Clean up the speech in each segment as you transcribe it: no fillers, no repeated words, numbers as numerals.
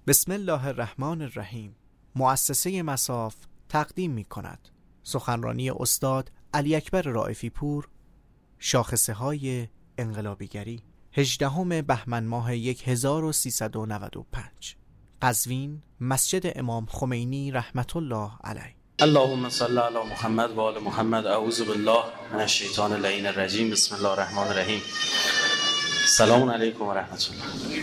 بسم الله الرحمن الرحیم. مؤسسه مصاف تقدیم می کند سخنرانی استاد علی اکبر رائفی پور، شاخصه های انقلابیگری، 18 بهمن ماه 1395، قزوین، مسجد امام خمینی رحمت الله علیه. اللهم صل علی محمد و آل محمد. اعوذ بالله من الشیطان اللعین الرجیم. بسم الله الرحمن الرحیم. سلام علیکم و رحمت الله.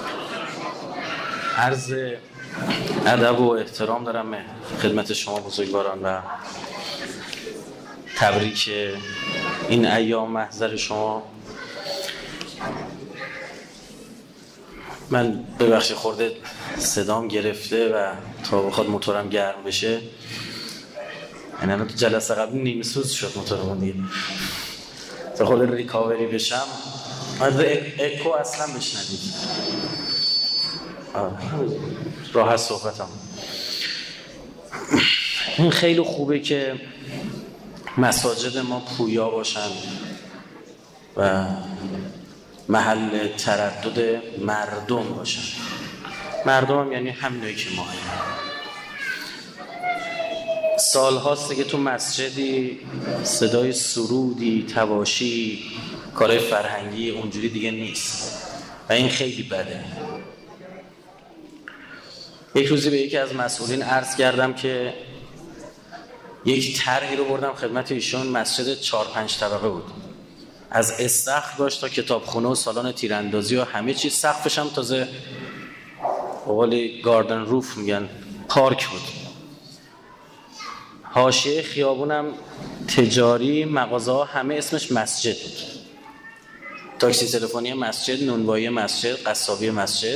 عرض ادب و احترام دارم خدمت شما بزرگواران و تبریک این ایام محضر شما. من ببخشید خورده صدام گرفته و تا بخواد موتورم گرم بشه، یعنی الان تو جلسه قبلی نیمه سوز شد موتورم دیگه، تا خورده ریکاوری بشم از اکو اصلا بشنوید. راحت صحبتم. این خیلی خوبه که مساجد ما پویا باشن و محل تردد مردم باشن. مردم هم یعنی همینایی که ما سال هاست دیگه تو مسجدی صدای سرودی، تواشی، کارهای فرهنگی اونجوری دیگه نیست و این خیلی بده. یک روزی به یکی از مسئولین عرض کردم که یک طرحی رو بردم خدمت ایشون. مسجد 4-5 طبقه بود، از استخر داشت تا کتابخونه و سالن تیراندازی و همه چیز. سقفش هم تازه به قول گاردن روف میگن پارک بود. حاشیه خیابونم تجاری، مغازه ها همه اسمش مسجد بود. تاکسی تلفنی مسجد، نونوایی مسجد، قصابی مسجد،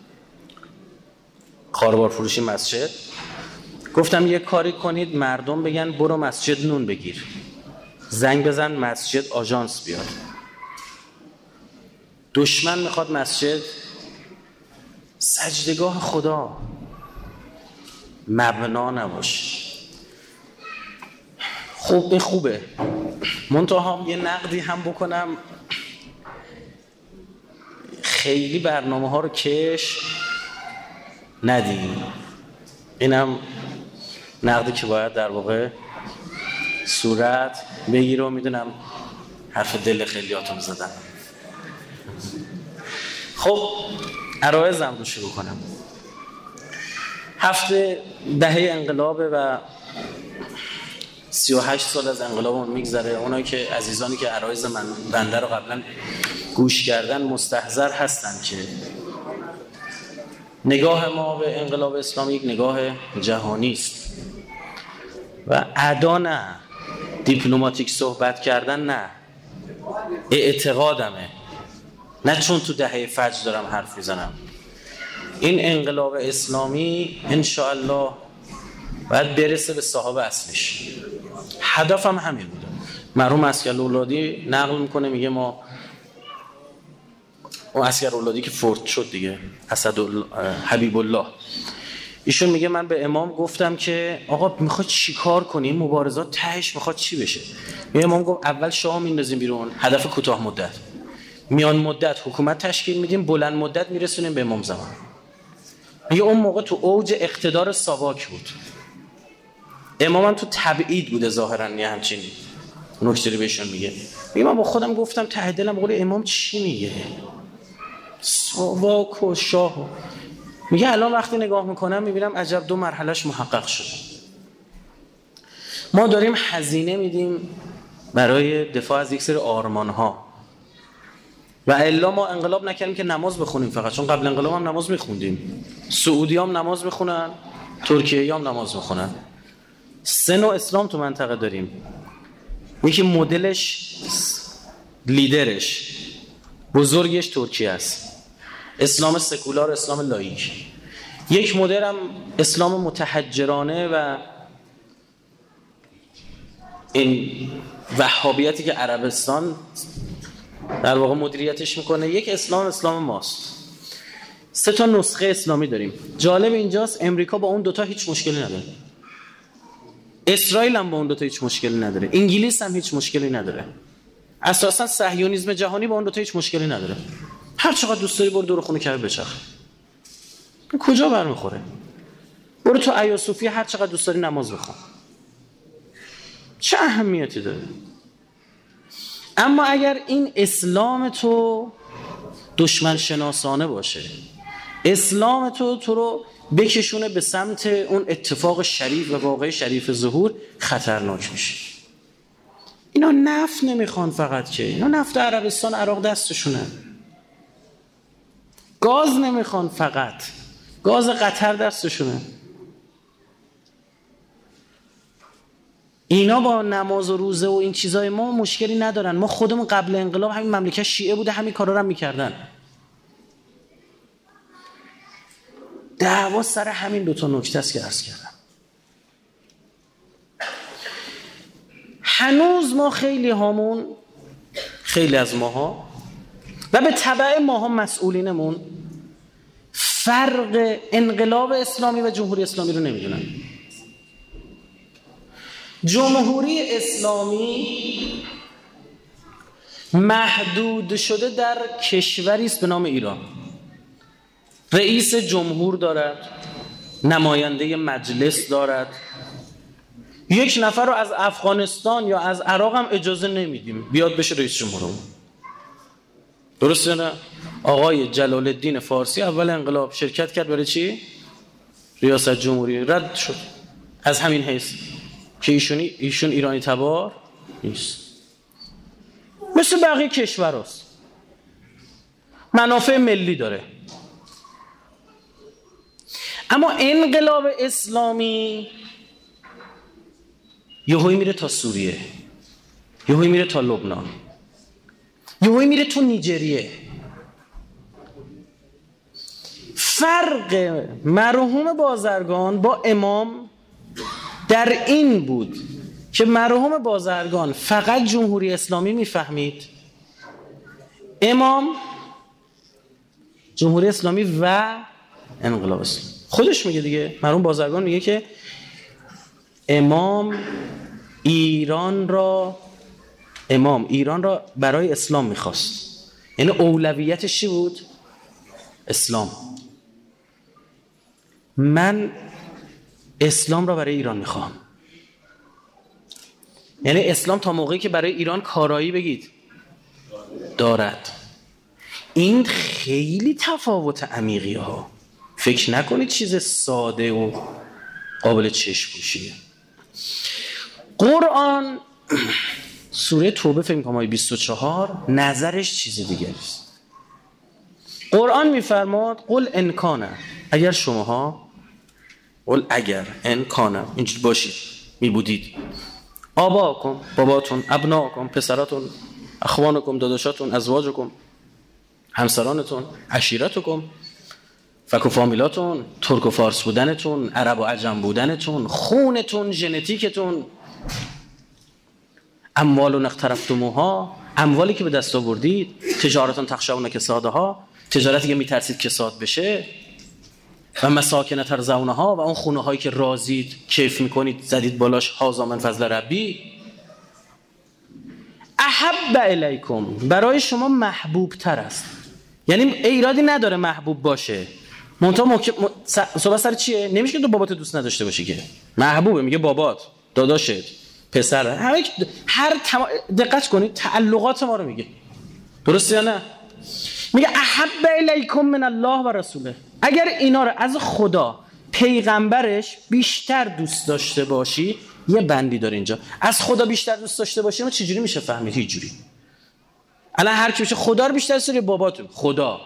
خاربار فروشی مسجد. گفتم یک کاری کنید مردم بگن برو مسجد نون بگیر، زنگ بزن مسجد آژانس بیاد. دشمن میخواد مسجد سجدگاه خدا مبنا نباشه. خوبه منتها یه نقدی هم بکنم. خیلی برنامه ها رو کش ندیم. اینم نقدی که باید در واقع صورت بگیره و میدونم حرف دل خیلیاتون زدن. خب عرایزم رو شروع کنم. هفته دهه انقلابه و 38 سال از انقلابمون میگذره. اونایی که عزیزانی که عرایز من بنده رو قبلا گوش کردن مستحضر هستن که نگاه ما به انقلاب اسلامی یک نگاه جهانی است و ادا نه، دیپلماتیک صحبت کردن نه، اعتقادمه، نه چون تو دهه فجر دارم حرف میزنم. این انقلاب اسلامی انشاءالله باید برسه به صاحب اصلش. هدفم همین بوده. مرحوم اسکر اولادی نقل میکنه، میگه ما اون اسکر اولادی که فوت شد دیگه، حبیب الله، ایشون میگه من به امام گفتم که آقا میخواد چی کار کنی؟ این مبارزات تهش میخواد چی بشه؟ امام گفت اول شاه میندازیم بیرون، هدف کوتاه مدت، میان مدت حکومت تشکیل میدیم، بلند مدت میرسونیم به امام زمان. میگه اون موقع تو اوج اقتدار ساواک بود، امام هم تو تبعید بوده ظاهرا. یه همچین نکته رو بهشون میگه. من با خودم گفتم ته دلم بقول امام چی میگه؟ ساواک و شاه. میگه الان وقتی نگاه میکنم میبینم عجب 2 مرحلهش محقق شده. ما داریم هزینه میدیم برای دفاع از یک سری آرمان ها و الا ما انقلاب نکردیم که نماز بخونیم فقط، چون قبل انقلاب هم نماز میخوندیم. سعودی هم نماز میخونن، ترکیه هم نماز میخونن. 3 نوع اسلام تو منطقه داریم. یکی مدلش، لیدرش، بزرگش ترکیه است، اسلام سکولار، اسلام لاییک. یک مدل هم اسلام متحجرانه و این وهابیتی که عربستان در واقع مدیریتش میکنه. یک اسلام ماست. 3 تا نسخه اسلامی داریم. جالب اینجاست امریکا با اون 2 تا هیچ مشکلی نداره، اسرائیل هم با اون 2 تا هیچ مشکلی نداره، انگلیس هم هیچ مشکلی نداره، اساسا صهیونیسم جهانی با اون 2 تا هیچ مشکلی نداره. هر چقدر دوست داری برو دور خونه کعبه بچرخ. کجا برمیخوره؟ برو تو ایا صوفی هر چقدر دوست داری نماز بخون، چه اهمیتی داره؟ اما اگر این اسلام تو دشمن شناسانه باشه، اسلام تو رو بکشونه به سمت اون اتفاق شریف و واقع شریف ظهور، خطرناک میشه. اینا نفت نمیخوان فقط، که اینا نفت عربستان عراق دستشونه. گاز نمیخوان فقط، گاز قطر دستشونه. اینا با نماز و روزه و این چیزای ما مشکلی ندارن. ما خودمون قبل انقلاب همین مملکت شیعه بوده، همین کارا رو هم میکردن. دعوا سر همین دوتا نکته است که عرض کردم. هنوز ما خیلی از ماها و به تبع ماها مسئولینمون فرق انقلاب اسلامی و جمهوری اسلامی رو نمیدونن. جمهوری اسلامی محدود شده در کشوری است به نام ایران. رئیس جمهور دارد، نماینده مجلس دارد. یک نفر رو از افغانستان یا از عراق هم اجازه نمیدیم بیاد بشه رئیس جمهورمون. درسته نه؟ آقای جلال الدین فارسی اول انقلاب شرکت کرد برای چی؟ ریاست جمهوری. رد شد از همین حیث که ایشون ایرانی تبار نیست، مثل بقیه کشوراست، منافع ملی داره. اما انقلاب اسلامی یهویی میره تا سوریه، یهویی میره تا لبنان، یهویی میره تو نیجریه. فرق مرحوم بازرگان با امام در این بود که مرحوم بازرگان فقط جمهوری اسلامی میفهمید، امام جمهوری اسلامی و انقلاب اسلامی. خودش میگه دیگه، مرحوم بازرگان میگه که امام ایران را برای اسلام میخواست. یعنی اولویتش چی بود؟ اسلام. من اسلام را برای ایران میخوام. یعنی اسلام تا موقعی که برای ایران کارایی بگید دارد. این خیلی تفاوت عمیقی ها. فکر نکنید چیز ساده و قابل چشم پوشیه. قرآن سوره توبه فکر می‌کنم آیه 24 نظرش چیز دیگری است. قرآن میفرماد قل ان کان، اگر شماها، قل اگر ان کان اینجوری باشید میبودید، آباکم باباتون، ابناکم پسراتون، اخوانکم داداشاتون، ازواجکم همسرانتون، عشیرتکم فک و فامیلاتون، ترک و فارس بودنتون، عرب و عجم بودنتون، خونتون، ژنتیکتون، اموال اقترفتموها، اموالی که به دست آوردید، تجارتون تخشون کسادها، تجارتی که میترسید کساد بشه، و مساکن ترضونها، و اون خونه هایی که راضید کیف میکنید زدید بالاش هذا من فضل ربی، احب الیکم، برای شما محبوب تر است. یعنی ایرادی نداره محبوب باشه، منتها صحبت سر چیه؟ نمیشه که تو بابات دوست نداشته باشی، که محبوبه، میگه بابات، داداشت، پسر، همه دقت کنید تعلقات ما رو میگه. درسته یا نه؟ میگه احب الیکم من الله و رسوله، اگر اینا رو از خدا پیغمبرش بیشتر دوست داشته باشی. یه بندی داره اینجا، از خدا بیشتر دوست داشته باشی ما چجوری میشه فهمید؟ هیچ جوری. الان هر کی بشه خدا رو بیشتر دوست داره، باباتون خدا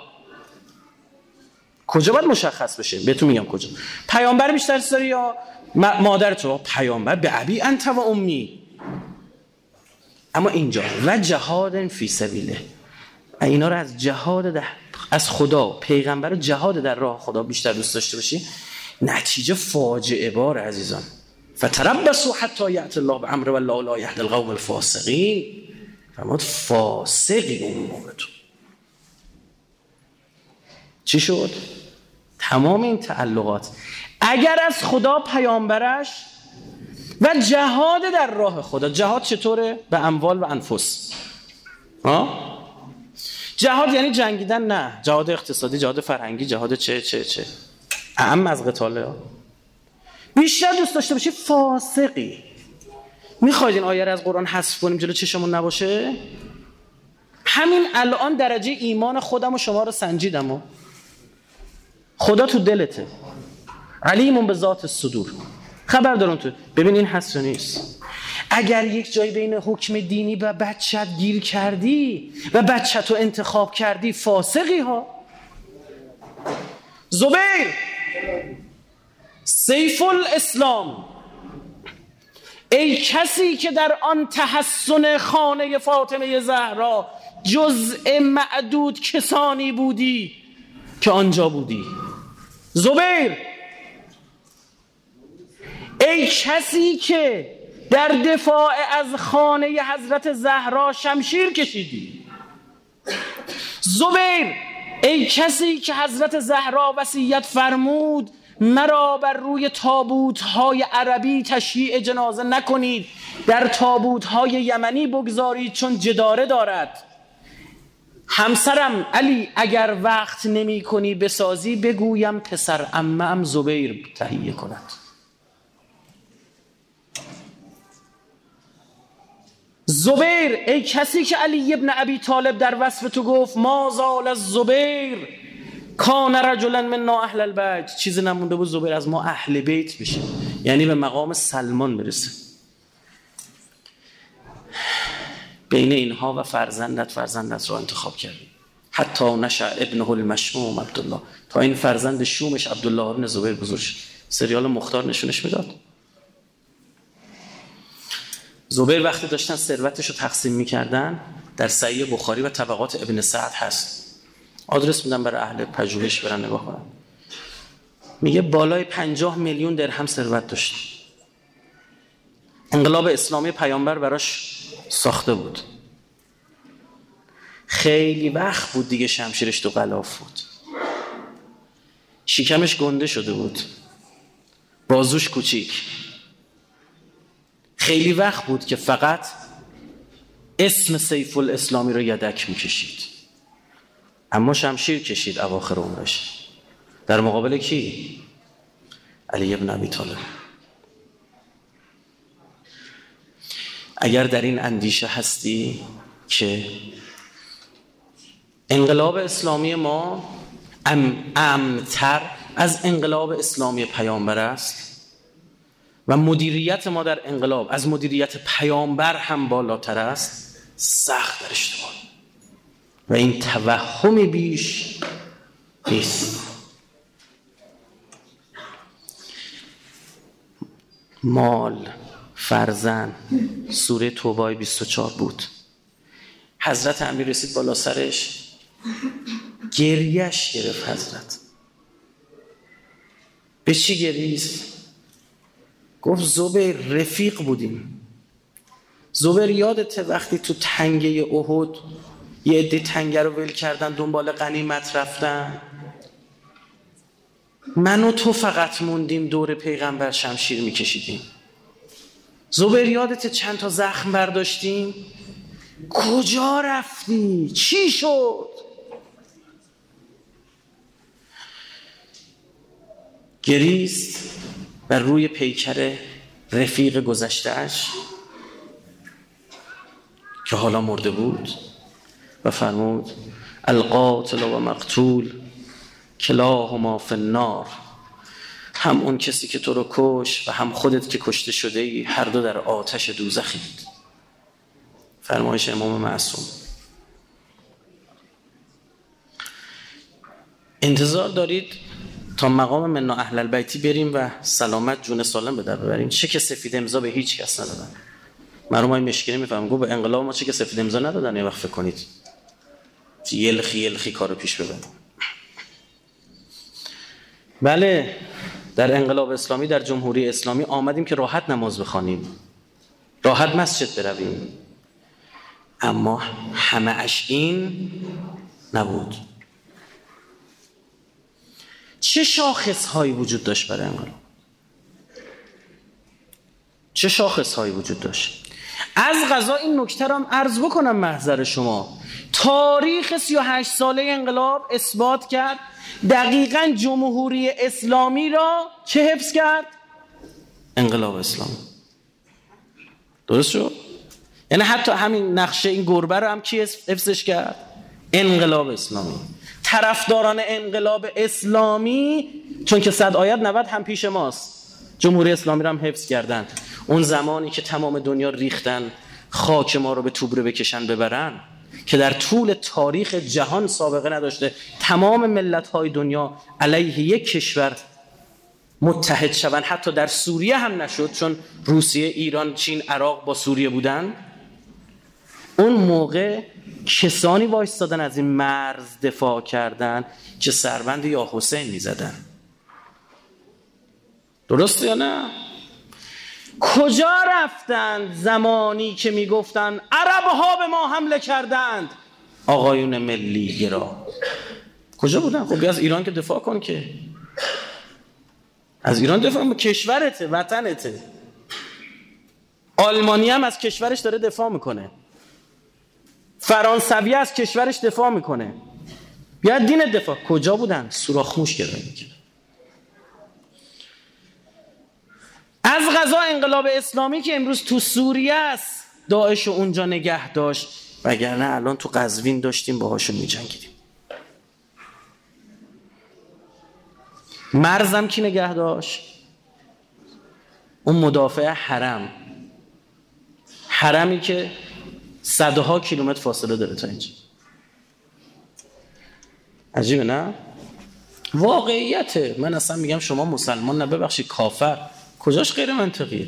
کجا باید مشخص بشه؟ بهتون میگم کجا. پیامبر بیشتر دوست داری یا مادر تو؟ پیامبر به ابی انت و امی. اما اینجا و جهاد فی سبیله، اینا رو از جهاد از خدا پیغمبر و جهاد در راه خدا بیشتر دوست داشته باشی، نتیجه فاجعه بار عزیزان. فتربصوا حتی یأتی الله بامره والله لا یهدی القوم الفاسقین. فرمود فاسقی اون موقع تو چی شد؟ تمام این تعلقات اگر از خدا، پیامبرش و جهاد در راه خدا. جهاد چطوره؟ به اموال و انفس. جهاد یعنی جنگیدن؟ نه. جهاد اقتصادی، جهاد فرهنگی، جهاد چه اعم از قتاله ها. بیشتر دوست داشته باشی فاسقی. میخواید این آیه رو از قرآن حذف کنیم جلو چشمون نباشه؟ همین الان درجه ایمان خودم و شما رو سنجیدم و خدا تو دلته، علیمون به ذات الصدور، خبر دارم تو. ببین این هست و نیست. اگر یک جای بین حکم دینی و بچت گیر کردی و بچت رو انتخاب کردی، فاسقی ها. زبیر سیف الاسلام، ای کسی که در آن تحسن خانه فاطمه زهرا جزء معدود کسانی بودی که آنجا بودی. زبیر ای کسی که در دفاع از خانه حضرت زهرا شمشیر کشیدی. زبیر ای کسی که حضرت زهرا وصیت فرمود مرا بر روی تابوت‌های عربی تشییع جنازه نکنید، در تابوت‌های یمنی بگذارید چون جداره دارد. همسرم علی اگر وقت نمی کنی بسازی بگویم پسر عمه‌ام زبیر تهیه کند. زبیر ای کسی که علی ابن ابی طالب در وصف تو گفت ما زال از زبیر کان رجلا منا اهل البیت، چیزی نمونده بود زبیر از ما اهل بیت بشه، یعنی به مقام سلمان برسه. بین اینها و فرزندت رو انتخاب کردی. حتی نشأ ابنه المشموم عبدالله، تا این فرزند شومش عبدالله ابن زبیر بزرگ شد. سریال مختار نشونش میداد. زبیر وقتی داشتن ثروتش رو تقسیم میکردن، در صحیح بخاری و طبقات ابن سعد هست، آدرس میدم برای اهل پژوهش برن نگاه کنن. میگه بالای 50 میلیون درهم ثروت داشت. انقلاب اسلامی پیامبر براش ساخته بود. خیلی وقت بود دیگه شمشیرش تو غلاف بود، شکمش گنده شده بود، بازوش کوچیک. خیلی وقت بود که فقط اسم سیف الاسلامی رو یدک میکشید، اما شمشیر کشید اواخر عمرش. در مقابل کی؟ علی ابن ابی طالب. اگر در این اندیشه هستی که انقلاب اسلامی ما امن‌تر از انقلاب اسلامی پیامبر است و مدیریت ما در انقلاب از مدیریت پیامبر هم بالاتر است، سخت در اشتباه و این توهمی بیش نیست. مال، فرزند، سوره توبه 24 بود. حضرت امیر رسید بالا سرش، گریش گرفت. حضرت به چی گریست؟ گفت زبیر رفیق بودیم. زبیر یادته وقتی تو تنگه احد یه عده تنگه رو ول کردن دنبال غنیمت رفتن، من و تو فقط موندیم دور پیغمبر شمشیر میکشیدیم. زبیر یادته چند تا زخم برداشتیم؟ کجا رفتی؟ چی شد؟ گریست بر روی پیکر رفیق گذشته‌اش که حالا مرده بود و فرمود القاتل و مقتول کلاهما فی النار، هم اون کسی که تو رو کش و هم خودت که کشته شده ای هر دو در آتش دوزخید. فرمایش امام معصوم. انتظار دارید تا مقام منا اهل البیتی بریم و سلامت جون سالم به در ببریم؟ چه که سفید امضا به هیچ کس ندادن. مرحوم های مشکلی میفهم گفت به انقلاب ما چه که سفید امضا ندادن. یه وقت فکر کنید یلخی کارو پیش ببریم. بله در انقلاب اسلامی، در جمهوری اسلامی آمدیم که راحت نماز بخوانیم، راحت مسجد برویم، اما همه اش این نبود. چه شاخص هایی وجود داشت برای انقلاب؟ چه شاخص هایی وجود داشت؟ از قضا این نکته رو هم عرض بکنم محضر شما. تاریخ 38 ساله انقلاب اثبات کرد دقیقاً جمهوری اسلامی را چه حفظ کرد؟ انقلاب اسلامی. درست شد؟ یعنی حتی همین نقشه این گربه رو هم کی حفظش کرد؟ انقلاب اسلامی. طرفداران انقلاب اسلامی چون که 100 آیت 90 هم پیش ماست، جمهوری اسلامی رو هم حفظ کردن. اون زمانی که تمام دنیا ریختن خاک ما رو به توبره بکشن ببرن، که در طول تاریخ جهان سابقه نداشته تمام ملت‌های دنیا علیه یک کشور متحد شوند، حتی در سوریه هم نشد چون روسیه، ایران، چین، عراق با سوریه بودن. اون موقع کسانی وایستادن از این مرز دفاع کردن که سربند یا حسین می‌زدن. درسته یا نه؟ کجا رفتند زمانی که میگفتن عرب‌ها به ما حمله کردند؟ آقایون ملی گرا کجا بودن؟ خب از ایران که دفاع کن، که از ایران دفاع کن، کشورته، وطنته. آلمانی هم از کشورش داره دفاع میکنه، فرانسوی از کشورش دفاع میکنه، بیا دین دفاع. کجا بودن؟ سوراخ موش گرایی میکنه. از قضا انقلاب اسلامی که امروز تو سوریه است داعش رو اونجا نگه داشت، وگرنه الان تو قزوین داشتیم باهاشون میجنگیدیم. مرزم کی نگه داشت؟ اون مدافع حرم، حرمی که صدها کیلومتر فاصله داره تا اینجا. عجیبه نه؟ واقعیته. من اصلا میگم شما مسلمان نه، ببخشید کافر، کجاش غیر منطقیه؟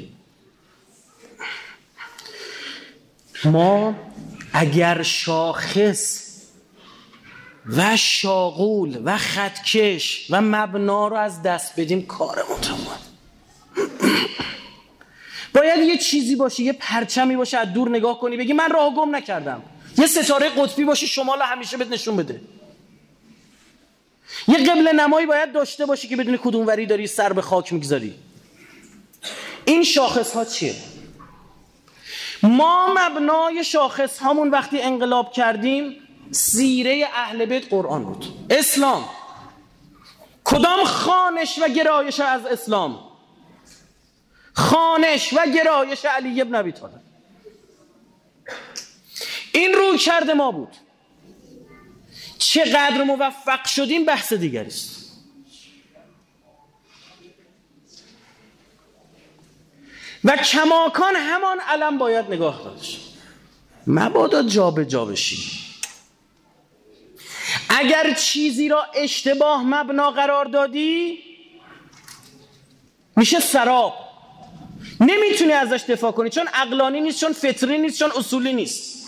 ما اگر شاخص و شاغول و خطکش و مبنا رو از دست بدیم کارمون تمومه. باید یه چیزی باشه، یه پرچمی باشه، از دور نگاه کنی بگی من راه گم نکردم. یه ستاره قطبی باشه شمال همیشه بهت نشون بده. یه قبله نمایی باید داشته باشی که بدونی کدوم وری داری سر به خاک میگذاری. این شاخص ها چیه؟ ما مبنای شاخص هامون وقتی انقلاب کردیم سیره اهل بیت قرآن بود، اسلام. کدام خانش و گرایش از اسلام؟ خانش و گرایش علی ابن ابی طالب. این روی کرده ما بود. چقدر موفق شدیم بحث دیگری است. و کماکان همان علم باید نگاه داشت، مبادا جا به جا بشی. اگر چیزی را اشتباه مبنا قرار دادی میشه سراب، نمیتونی ازش دفاع کنی، چون عقلانی نیست، چون فطری نیست، چون اصولی نیست.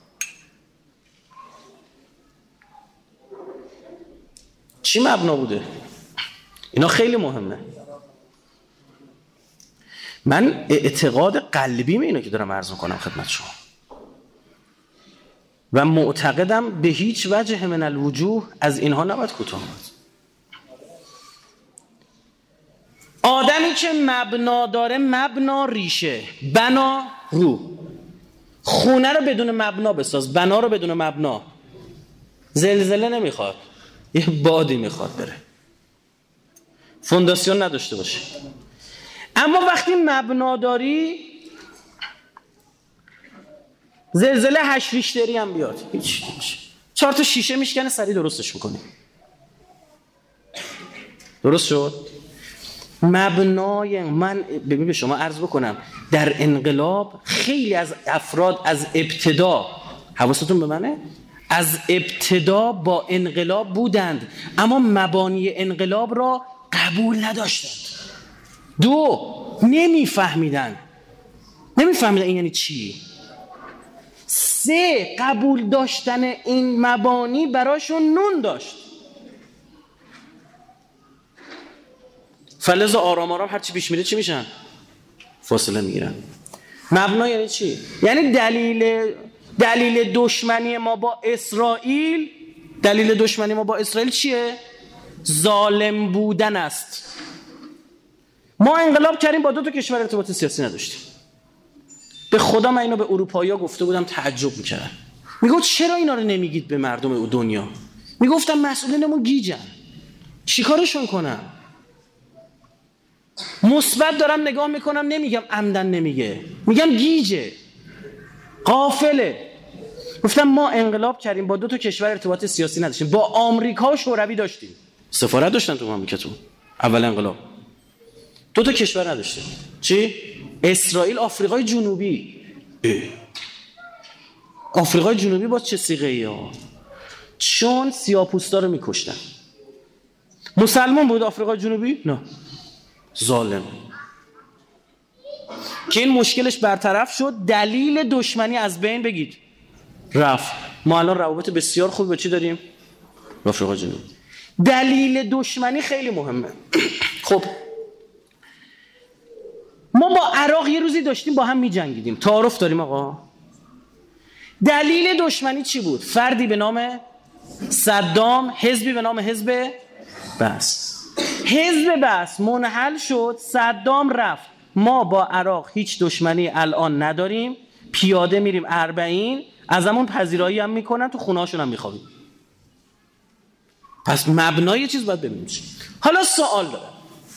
چی مبنا بوده؟ اینا خیلی مهمه. من اعتقاد قلبیم اینو که دارم عرض میکنم خدمت شما و معتقدم به هیچ وجه من الوجوه از اینها نباید کوتاه اومد. آدمی که مبنا داره، مبنا ریشه، بنا رو. خونه رو بدون مبنا بساز، بنا رو بدون مبنا. زلزله نمیخواد، یه بادی میخواد بره، فونداسیون نداشته باشه. اما وقتی مبنا داری، زلزله 8 ریشتری هم بیاد هیچ نمیشه، 4 تا شیشه میشکنه سریع درستش میکنی. درست شد؟ مبنای من ببین به شما عرض بکنم، در انقلاب خیلی از افراد از ابتدا، حواستون به منه، از ابتدا با انقلاب بودند اما مبانی انقلاب را قبول نداشتند. 2 نمیفهمیدن این یعنی چی. 3 قبول داشتن این مبانی براشون نون داشت. فلذا آرام آرام هرچی پیش میره چی میشن؟ فاصله میگیرن. مبنا یعنی چی؟ یعنی دلیل دشمنی ما با اسرائیل، دلیل دشمنی ما با اسرائیل چیه؟ ظالم بودن است. ما انقلاب کردیم، با 2 تا کشور ارتباط سیاسی نداشتیم. به خدا من اینو به اروپایی‌ها گفته بودم، تعجب میکردن. میگفت چرا اینا رو نمیگید به مردم دنیا؟ میگفتم مسئولینمون گیجن. چیکارشون کنم؟ مثبت دارم نگاه میکنم، نمیگم عمدن نمیگه، میگم گیجه، غافله. گفتم ما انقلاب کردیم، با 2 تا کشور ارتباط سیاسی نداشتیم، با آمریکا و شوروی داشتیم، سفارت داشتن تو مملکتون اول انقلاب. 2 تا کشور نداشتیم. چی؟ اسرائیل، آفریقای جنوبی. آفریقای جنوبی با چه صیغه‌ای ها؟ چون سیاه‌پوستا رو میکشتن. مسلمان بود آفریقای جنوبی؟ نه، ظالم. که این مشکلش برطرف شد، دلیل دشمنی از بین بگید رفت. ما الان روابط بسیار خوب با چی داریم؟ با آفریقای جنوبی. دلیل دشمنی خیلی مهمه. خب ما با عراق یه روزی داشتیم با هم می جنگیدیم، تعارف داریم آقا. دلیل دشمنی چی بود؟ فردی به نام صدام، حزبی به نام حزب بس. حزب بس منحل شد، صدام رفت. ما با عراق هیچ دشمنی الان نداریم، پیاده میریم 40، از همون پذیرایی هم میکنن، تو خونه هاشون هم میخوابیم. پس مبنای یه چیز باید ببینیم. حالا سوال دارم،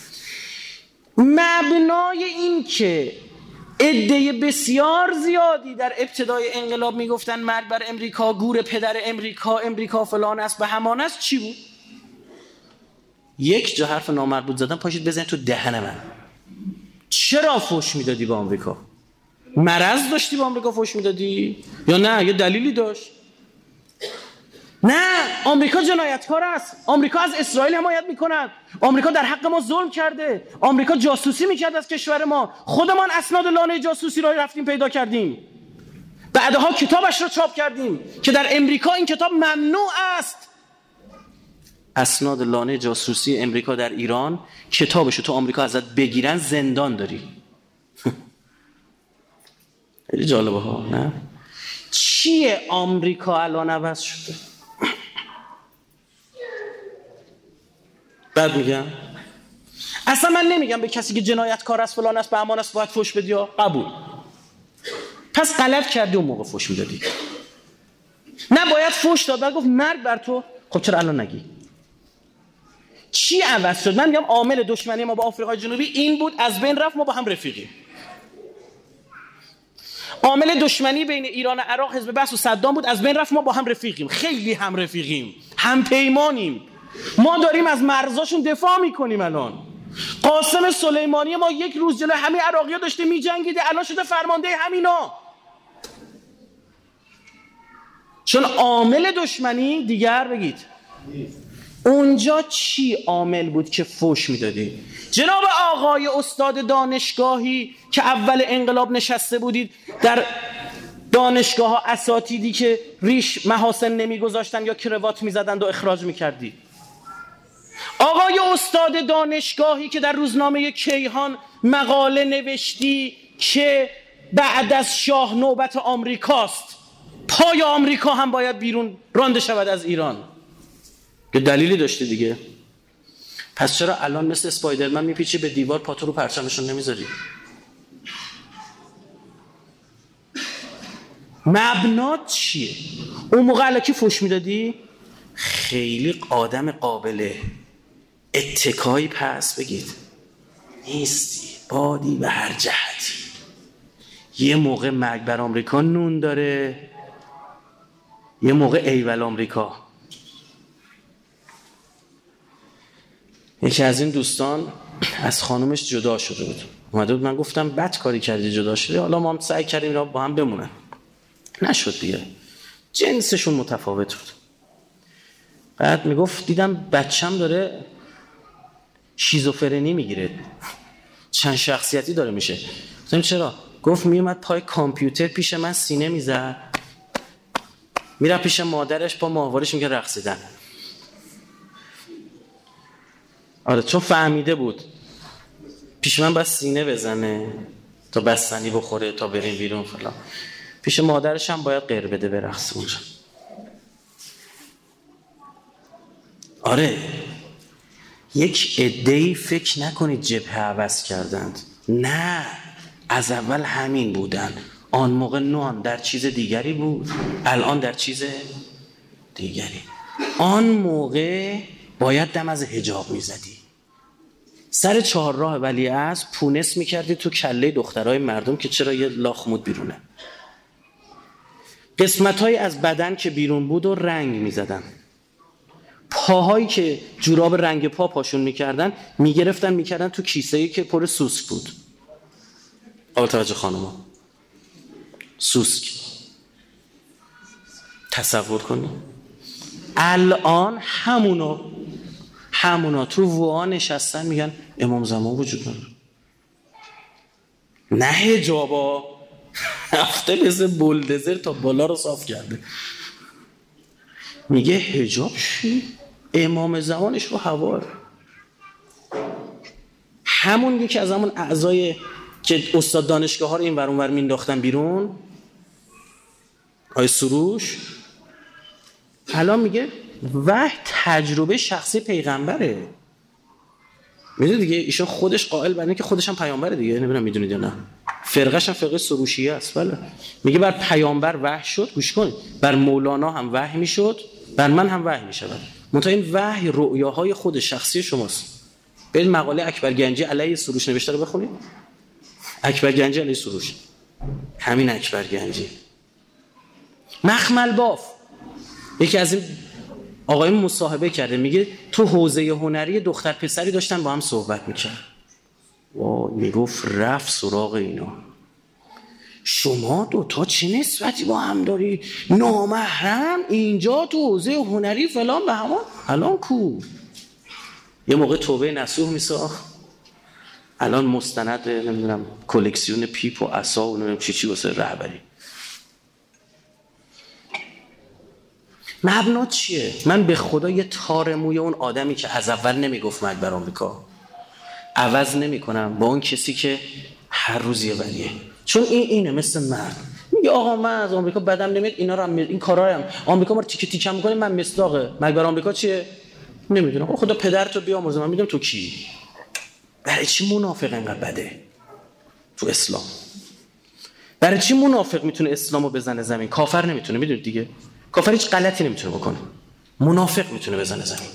مبنای این که عده بسیار زیادی در ابتدای انقلاب میگفتن مرگ بر امریکا، گور پدر امریکا، امریکا فلان است به همان است، چی بود؟ یک جا حرف نامربوط زدن پاشید بزنید تو دهن من. چرا فوش میدادی به آمریکا؟ مرض داشتی به آمریکا فوش میدادی؟ یا نه یه دلیلی داشت؟ نه، آمریکا جنایتکار است، آمریکا از اسرائیل حمایت میکند، آمریکا در حق ما ظلم کرده، آمریکا جاسوسی میکرد از کشور ما، خودمان اسناد لانه جاسوسی را رفتیم پیدا کردیم، بعدها کتابش را چاپ کردیم که در امریکا این کتاب ممنوع است. اسناد لانه جاسوسی امریکا در ایران، کتابشو تو آمریکا ازت بگیرن زندان داری. خیلی جالبه ها، نه؟ چیه آمریکا الان عوض شده؟ بعد میگم اصلا من نمیگم به کسی که جنایتکار است فلان است به امان است باید فوش بدی، قبول. پس غلط کردی اون موقع فوش میدادی، نه باید فوش داد، بعد گفت مرگ بر تو. خب چرا الان نگی؟ چی عوض شد؟ من میگم عامل دشمنی ما با آفریقای جنوبی این بود، از بین رفت، ما با هم رفیقیم. عامل دشمنی بین ایران و عراق حزب بعث و صدام بود، از بین رفت، ما با هم رفیقیم، خیلی هم رفیقیم، هم پیمانیم، ما داریم از مرزاشون دفاع میکنیم. الان قاسم سلیمانی ما یک روز جلوی همه عراقی‌ها داشته میجنگیده، الان شده فرمانده همینا. چون عامل دشمنی دیگر بگید اونجا چی عامل بود که فوش میدادی؟ جناب آقای استاد دانشگاهی که اول انقلاب نشسته بودید در دانشگاه ها، اساتیدی که ریش محاسن نمیگذاشتن یا کروات میزدند و اخراج میکردی. آقای استاد دانشگاهی که در روزنامه کیهان مقاله نوشتی که بعد از شاه نوبت آمریکاست، پای آمریکا هم باید بیرون رانده شود از ایران. که دلیلی داشته دیگه. پس چرا الان مثل اسپایدرمن میپیچی به دیوار، پاتو رو پرچمشون نمیذاری؟ مبنات چیه؟ اون موقع الکی فوش میدادی؟ خیلی آدم قابل اتکایی پس بگید نیستی، بادی به هر جهتی. یه موقع مرگ بر آمریکا نون داره، یه موقع ایول آمریکا. یکی از این دوستان از خانومش جدا شده بود، اومده بود، من گفتم بد کاری کردی جدا شدی، حالا ما هم سعی کردیم اینا با هم بمونن، نشد دیگه، جنسشون متفاوت بود. بعد میگفت دیدم بچم داره شیزوفرنی میگیره، چند شخصیتی داره میشه. گفتم چرا؟ گفت میومد پای کامپیوتر پیش من سینه میزد، میره پیش مادرش با ماهوارش میگه رقصیدن. آره چون فهمیده بود پیش من باید سینه بزنه تا بستنی بخوره تا بریم بیرون فلان، پیش مادرش هم باید غیر بده برقص اونجا. آره یک عده‌ای فکر نکنید جبهه عوض کردند، نه، از اول همین بودن. آن موقع نوان در چیز دیگری بود، الان در چیز دیگری. آن موقع باید دم از حجاب میزدی. سر چهارراه ولیعصر پونس میکردی تو کله دخترای مردم که چرا یه لاخمود بیرونه. قسمت‌های از بدن که بیرون بود و رنگ میزدن. پاهایی که جوراب رنگ پا پاشون میکردن میگرفتن میکردن تو کیسه‌ای که پر سوسک بود. قابل توجه خانوما، سوسک. تصور کنی الان همونا تو ووها نشستن میگن امام زمان وجود نداره. نه حجابا هفته مثل بولدزر تا بالا رو صاف کرده. میگه حجاب چی؟ امام زمانش رو هواه. همون یکی از همون اعضای که استاد دانشگاه ها رو این ور اون ور مینداختن بیرون، آی سروش، الان میگه وحی تجربه شخصی پیغمبره. میدونی دیگه ایشون خودش قائل بر اینه که خودش هم پیامبره دیگه. نمیدونم میدونید یا نه، فرقش هم فرقه سروشیه است. بله میگه بر پیامبر وحی شد. گوش کنید، بر مولانا هم وحی میشد، بر من هم وحی میشود. منتها این وحی رؤیاهای خود شخصی شماست. برید مقاله اکبر گنجی علیه سروش نوشته رو بخونید. اکبر گنجی علیه سروش، همین اکبر گنجی. مخمل باف یکی از این آقای مصاحبه کرده، میگه تو حوزه هنری دختر پسری داشتن با هم صحبت میکرد. وای میگفت رفت سراغ اینا، شما دوتا چه نسبتی با هم داری؟ نامحرم اینجا تو حوزه هنری فلان به همان. الان کو؟ یه موقع توبه نصوح میساخت، الان مستند نمیدونم کلکسیون پیپ و عصا و نمیدونم چی واسه رهبری. مبنا چیه؟ من به خدا یه تار موی اون آدمی که از اول نمیگفت مرگ بر آمریکا عوض نمی کنم با اون کسی که هر روز یه ولیه. چون اینه مثل من، میگه آقا من از آمریکا بدم نمیاد، اینا رو هم این کارا هم آمریکا ما رو تیکه تیکه میکنه، من مصداقه. مرگ بر آمریکا چیه؟ نمیدونم. خدا پدرتو بیامرزه، من میدونم تو کی. برای چی منافق اینقدر بده تو اسلام؟ برای چی منافق میتونه اسلامو بزنه زمین، کافر نمیتونه؟ میدونید دیگه، کافر هیچ غلطی نمیتونه بکنه، منافق میتونه بزنه زمین.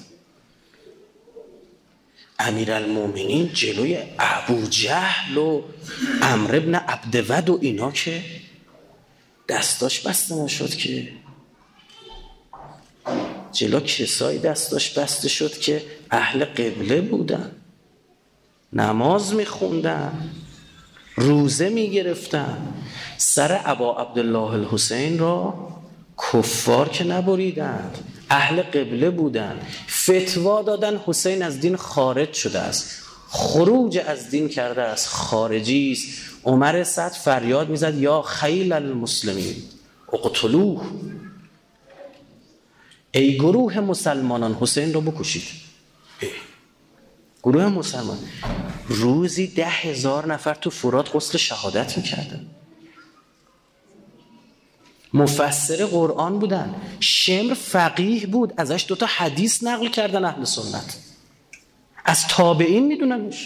امیرالمومنین جلوی ابو جهل و عمرو بن عبدود و اینا که دستاش بسته نشد، که جلو کسایی دستاش بسته شد که اهل قبله بودن، نماز میخوندن، روزه میگرفتن. سر ابا عبدالله الحسین را کفار که نبریدند، اهل قبله بودن، فتوا دادن حسین از دین خارج شده است، خروج از دین کرده است، خارجی است. عمر سعد فریاد میزد یا خیل المسلمین اقتلوه، ای گروه مسلمانان حسین رو بکشید. گروه مسلمان روزی 10,000 نفر تو فرات غسل شهادت میکردن، مفسر قرآن بودن. شمر فقیه بود، ازش 2 حدیث نقل کردن اهل سنت، از تابعین میدوننش.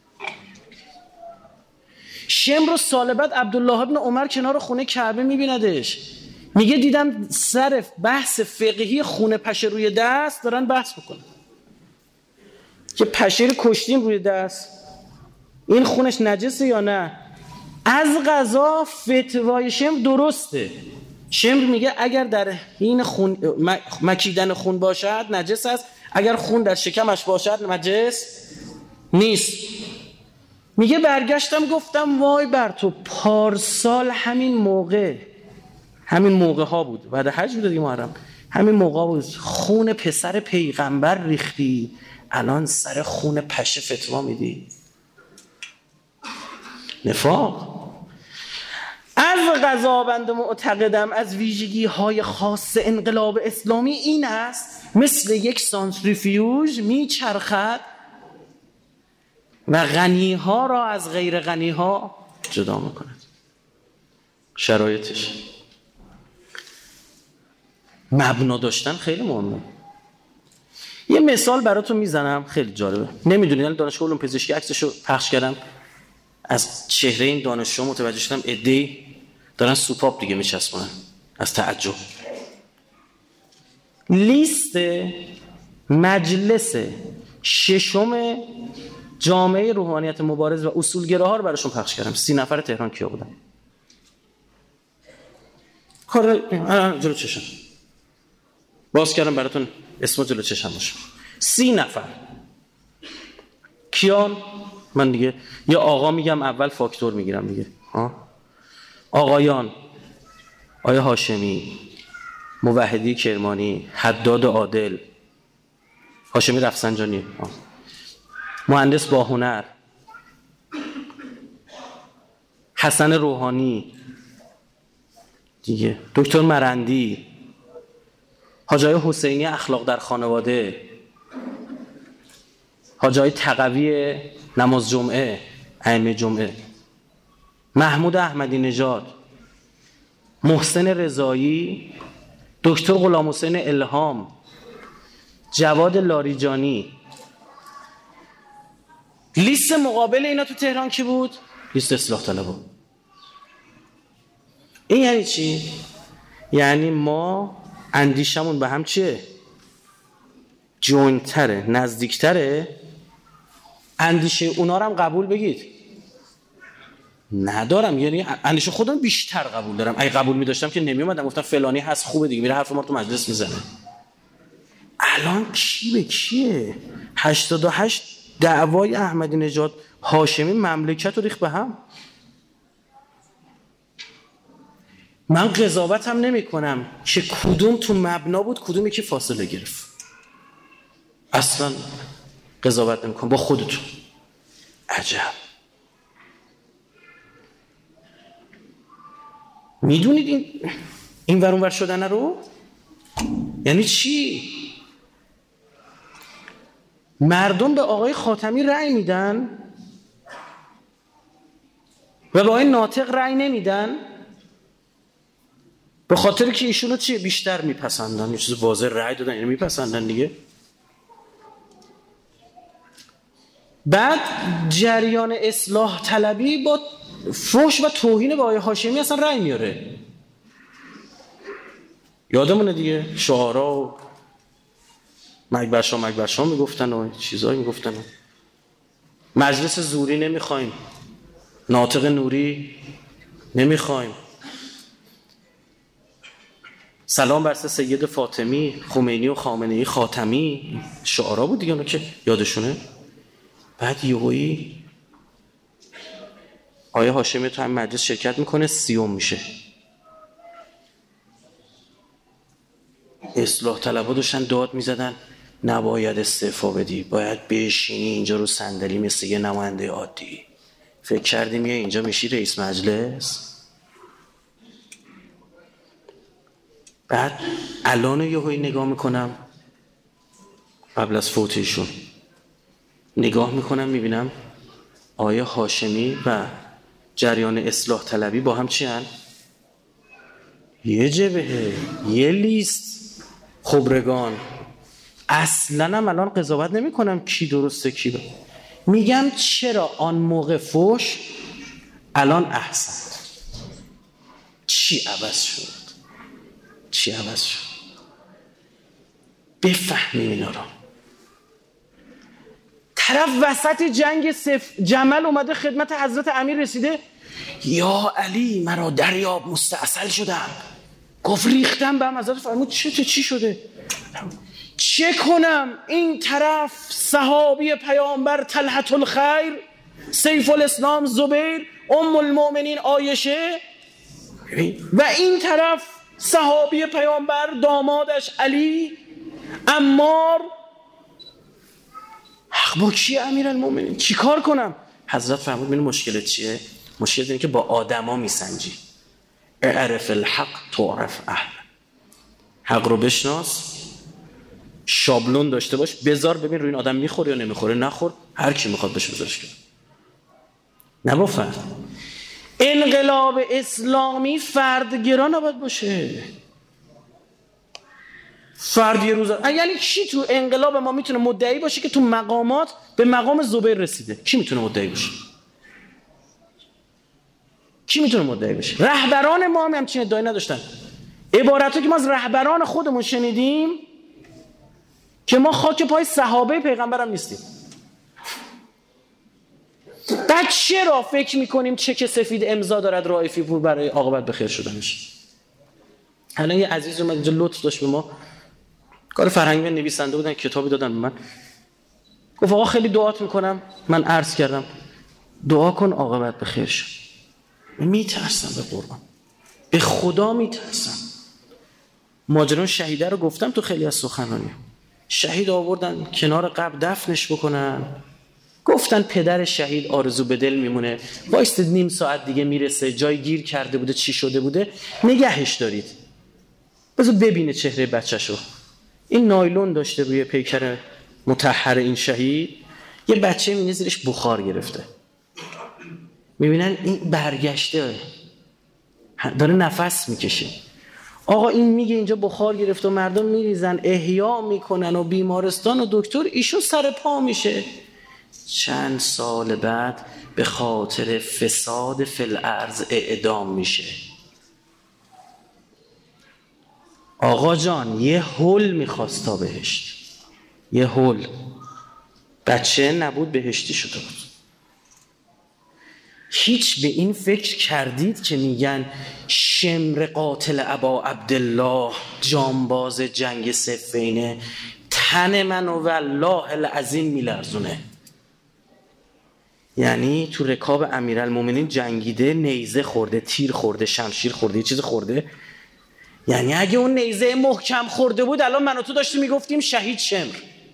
شمر رو سال بعد عبدالله ابن عمر کنار خونه کعبه میبیندش، میگه دیدم سر بحث فقهی خونه پشه روی دست دارن بحث میکنن که پشه رو کشتیم روی دست، این خونش نجسه یا نه. از قضا فتوای شمر درسته. شمر میگه اگر در حین خون مکیدن خون باشد نجس است، اگر خون در شکمش باشد نجس نیست. میگه برگشتم گفتم وای بر تو، پارسال همین موقع ها بود، بعد حج بود دیگه محرم، همین موقع بود خون پسر پیغمبر ریختی، الان سر خون پشه فتوا میدی. نفاق. از قضا بنده معتقدم از ویژگی های خاص انقلاب اسلامی این است مثل یک سانتریفیوژ میچرخد و غنی ها را از غیر غنی ها جدا میکند. شرایطش مبنا داشتن خیلی مهمه. یه مثال براتون میزنم خیلی جالبه. نمیدونید دانشگاه علوم پزشکی عکسشو پخش کردم، از چهره این دانشجو متوجه شدم عده‌ای دارن سوپاپ دیگه میچسبونن از تعجب. لیست مجلس ششم جامعه روحانیت مبارز و اصولگراها رو براشون پخش کردم. 30 نفر تهران کیا بودن؟ کار جلو چشم باز کردم براتون، اسم جلو چشم باشه. 30 نفر کیان؟ من دیگه یا آقا میگم اول فاکتور میگیرم دیگه. آقایان: آیا هاشمی، موحدی کرمانی، حداد عادل، هاشمی رفسنجانی، مهندس باهنر، حسن روحانی دیگه، دکتر مرندی، حاجی حسینی اخلاق در خانواده، حاجی تقوی نماز جمعه، ائمه جمعه، محمود احمدی نژاد، محسن رضایی، دکتر غلام حسین الهام، جواد لاریجانی. لیست مقابل اینا تو تهران کی بود؟ لیست اصلاح طلبا. این یعنی چی؟ یعنی ما اندیشمون به هم چیه؟ جوینتره، نزدیکتره. اندیشه اونا رو هم قبول بگید ندارم، یعنی اندیشه خودم بیشتر قبول دارم. اگه قبول می‌داشتم که نمی‌اومدم گفتم فلانی هست خوبه دیگه، میره حرف ما رو تو مجلس میزنه. الان کی به کیه؟ 88 دعوای احمدی نژاد هاشمی مملکت رو ریخت به هم. من قضاوت هم نمی کنم که کدوم تو مبنا بود کدومی که فاصله گرفت، اصلا قضاوت نمی کنم با خودتون. عجب. میدونید این ور اون ور شدن رو یعنی چی؟ مردم به آقای خاتمی رأی میدن و به آقای ناطق رأی نمیدن به خاطر که ایشونو چی بیشتر میپسندن. یه چیز واضح رأی دادن، اینو میپسندن دیگه. بعد جریان اصلاح طلبی با فحش و توهین به آقای هاشمی اصلا رأی میاره. یادمونه دیگه شعارا و مگبرشا میگفتن و چیزایی میگفتن. مجلس زوری نمیخوایم، ناطق نوری نمیخوایم، سلام بر سید فاطمی، خمینی و خامنه‌ای خاتمی، شعارا بود دیگه اونا که یادشونه. بعد یهویی آقای هاشمی تو هم مجلس شرکت میکنه، 30 میشه. اصلاح طلبها داشتن داد میزدن نباید استعفا بدی، باید بشینی اینجا رو صندلی مثل یه نماینده عادی. فکر کردیم یه اینجا میشی رئیس مجلس. بعد الان یهویی نگاه میکنم قبل از فوت ایشون، نگاه میکنم میبینم آقای هاشمی و جریان اصلاح طلبی با هم چی هن؟ یه جبهه، یه لیست خبرگان. اصلا هم الان قضاوت نمی کنم کی درسته کی با. میگم چرا آن موقع فوش الان احسن. چی عوض شد؟ بفهمیم اینا رو. طرف وسط جنگ جمل اومده خدمت حضرت امیر رسیده، یا علی مرا دریاب مستعسل شدم. گفت ریختم به هم. حضرت فرمود چی شده؟ چه کنم؟ این طرف صحابی پیامبر طلحة الخیر، سیف الاسلام زبیر، ام المؤمنین عایشه، و این طرف صحابی پیامبر دامادش علی، عمار. حق با کیه امیرالمومنین؟ چی کار کنم؟ حضرت فرمود ببین مشکلت چیه؟ مشکلت اینه که با آدما میسنجی. اعرف الحق تعرف اهل. حق رو بشناس، شابلون داشته باش، بذار ببین روی این آدم میخوره یا نمیخوره. نخور هر کی میخواد بشه بذارش کنه. نبافن. انقلاب اسلامی فردگرا نباید باشه. فرد یه روز یعنی کی تو انقلاب ما میتونه مدعی باشه که تو مقامات به مقام زبیر رسیده؟ کی میتونه مدعی باشه؟ کی میتونه مدعی باشه؟ رهبران ما هم همچین ادعایی نداشتن. عبارتی که ما از رهبران خودمون شنیدیم که ما خاک پای صحابه پیغمبرم نیستیم. بعد چرا فکر میکنیم چک سفید امضا دارد رائفی پور برای عاقبت به خیر شدنش؟ الان یه عزیز اومد اینجا لطف داشت به ما، کار فرهنگی نویسنده بودن، کتابی دادن به من، گفت آقا خیلی دعات میکنم. من عرض کردم دعا کن عاقبت به خیر شد. میترسم به قرآن، به خدا میترسم. ماجران شهیده رو گفتم تو خیلی از سخنرانی. شهید آوردن کنار قبر دفنش بکنن، گفتن پدر شهید آرزو به دل میمونه، وایست نیم ساعت دیگه میرسه، جای گیر کرده بوده، چی شده بوده، نگهش دارید بذار ببینه چهره بچه‌شو. این نایلون داشته روی پیکر مطهر این شهید، یه بچه میبینه زیرش بخار گرفته، میبینن این برگشته داره نفس میکشه. آقا این میگه اینجا بخار گرفته و مردم میریزن احیا میکنن و بیمارستان و دکتر، ایشون سر پا میشه. چند سال بعد به خاطر فساد فی الارض اعدام میشه. آقا جان یه هول میخواست تا بهشت، یه هول، بچه نبود بهشتی شده بود. هیچ به این فکر کردید که میگن شمر قاتل ابا عبدالله جانباز جنگ صفینه تن منو والله العظیم میلرزونه؟ یعنی تو رکاب امیرالمومنین جنگیده، نیزه خورده، تیر خورده، شمشیر خورده، یه چیز خورده. یعنی اگه اون نیزه محکم خورده بود الان من و تو داشتیم میگفتیم شهید شمر.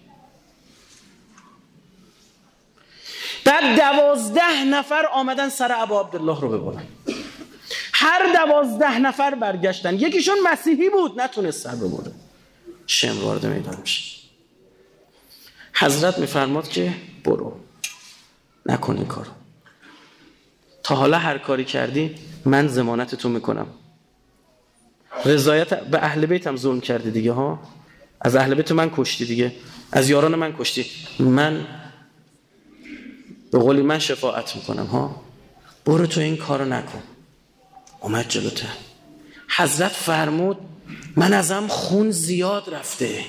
بعد 12 نفر آمدن سر ابا عبدالله رو ببرن، هر 12 نفر برگشتن، یکیشون مسیحی بود نتونست سر ببره، شمر وارد میدان میشه. حضرت میفرماد که برو نکن این کارو، تا حالا هر کاری کردی من ضمانتتون میکنم. رضایت به اهل بیتم ظلم کردی دیگه ها، از اهل بیت من کشتی دیگه، از یاران من کشتی، من به قولی من شفاعت میکنم ها، برو تو این کارو نکن. اومد جلوتر، حضرت فرمود من ازم خون زیاد رفته،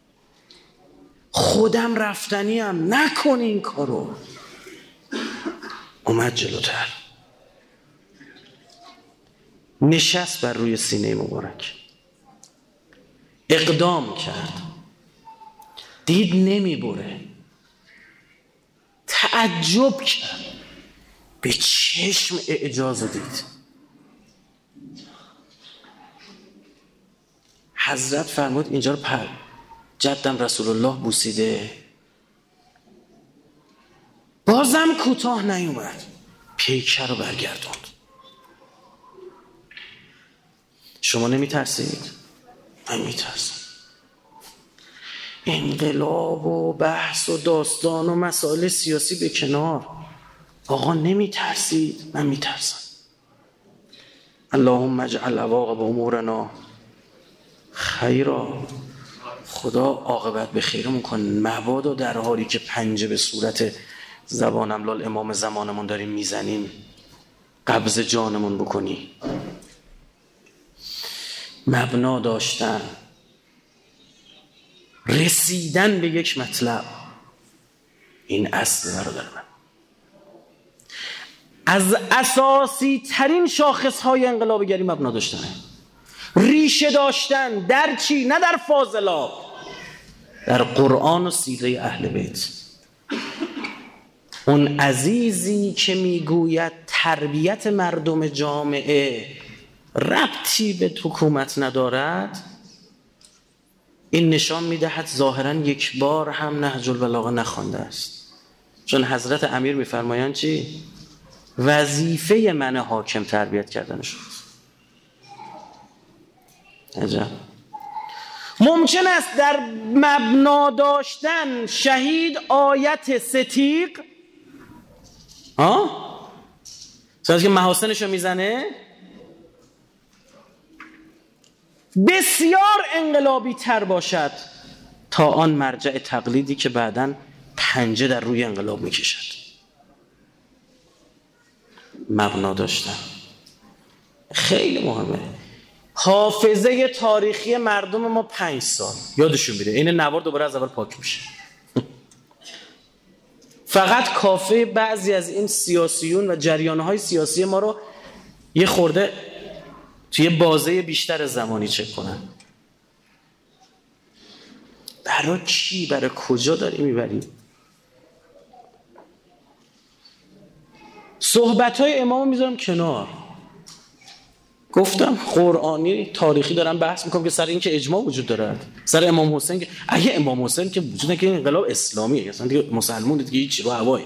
خودم رفتنیم، نکن این کارو. اومد جلوتر، نشست بر روی سینه مبارک، اقدام کرد، دید نمیبره، تعجب کرد، به چشم اعجاز دید. حضرت فرمود اینجا رو جدم رسول الله بوسیده، بازم کوتاه نیومد، پیکر رو برگردوند. شما نمیترسید؟ من میترسم. انقلاب و بحث و داستان و مسائل سیاسی به کنار، آقا نمیترسید؟ من میترسم. اللهم اجعل عواقب امورنا خیرا، خدا عاقبت به خیرمون کن. مبادا در حالی که پنجه به صورت زبانم لال امام زمانمون داریم میزنیم قبض جانمون بکنی. مبنا داشتن، رسیدن به یک مطلب، این اصل برادر من. از اساسی ترین شاخص های انقلابگری مبنا داشتنه، ریشه داشتن در چی؟ نه در فاضلات، در قرآن و سیره اهل بیت. اون عزیزی که میگوید تربیت مردم جامعه ربطی به حکومت ندارد، این نشان میدهد ظاهراً یک بار هم نهج البلاغه نخوانده است. چون حضرت امیر میفرمایند چی؟ وظیفه من حاکم تربیت کردن شد. عجب. ممکن است در مبنا داشتن شهید آیت ستیق سازی که محاسنشو میزنه بسیار انقلابی تر باشد تا آن مرجع تقلیدی که بعداً پنجه در روی انقلاب میکشد. مبنا داشتن خیلی مهمه. حافظه تاریخی مردم ما 5 سال یادشون میره این نوار دوباره از اول پاک میشه. فقط کافه بعضی از این سیاسیون و جریانهای سیاسی ما رو یه خورده توی بازه بیشتر زمانی چک کنن. برای چی؟ برای کجا داری میبری؟ صحبت‌های امامو میذارم کنار. گفتم قرآنی تاریخی دارم بحث میکنم که سر این که اجماع وجود دارد، سر امام حسین که اگه امام حسین که وجود نکنه انقلاب اسلامیه، اصلا دیگه مسلمون دیگه هیچ رو هوای.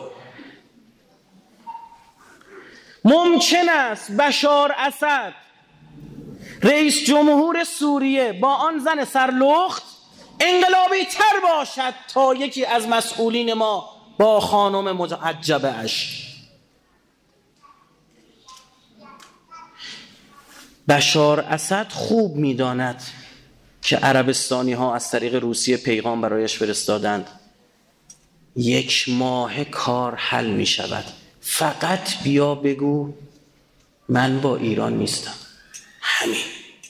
ممکن است بشار اسد رئیس جمهور سوریه با آن زن سرلخت انقلابی تر باشد تا یکی از مسئولین ما با خانم محجبه اش. بشار اسد خوب می‌داند که عربستانی ها از طریق روسیه پیغام برایش فرستادند 1 ماه کار حل می شود، فقط بیا بگو من با ایران نیستم. همین.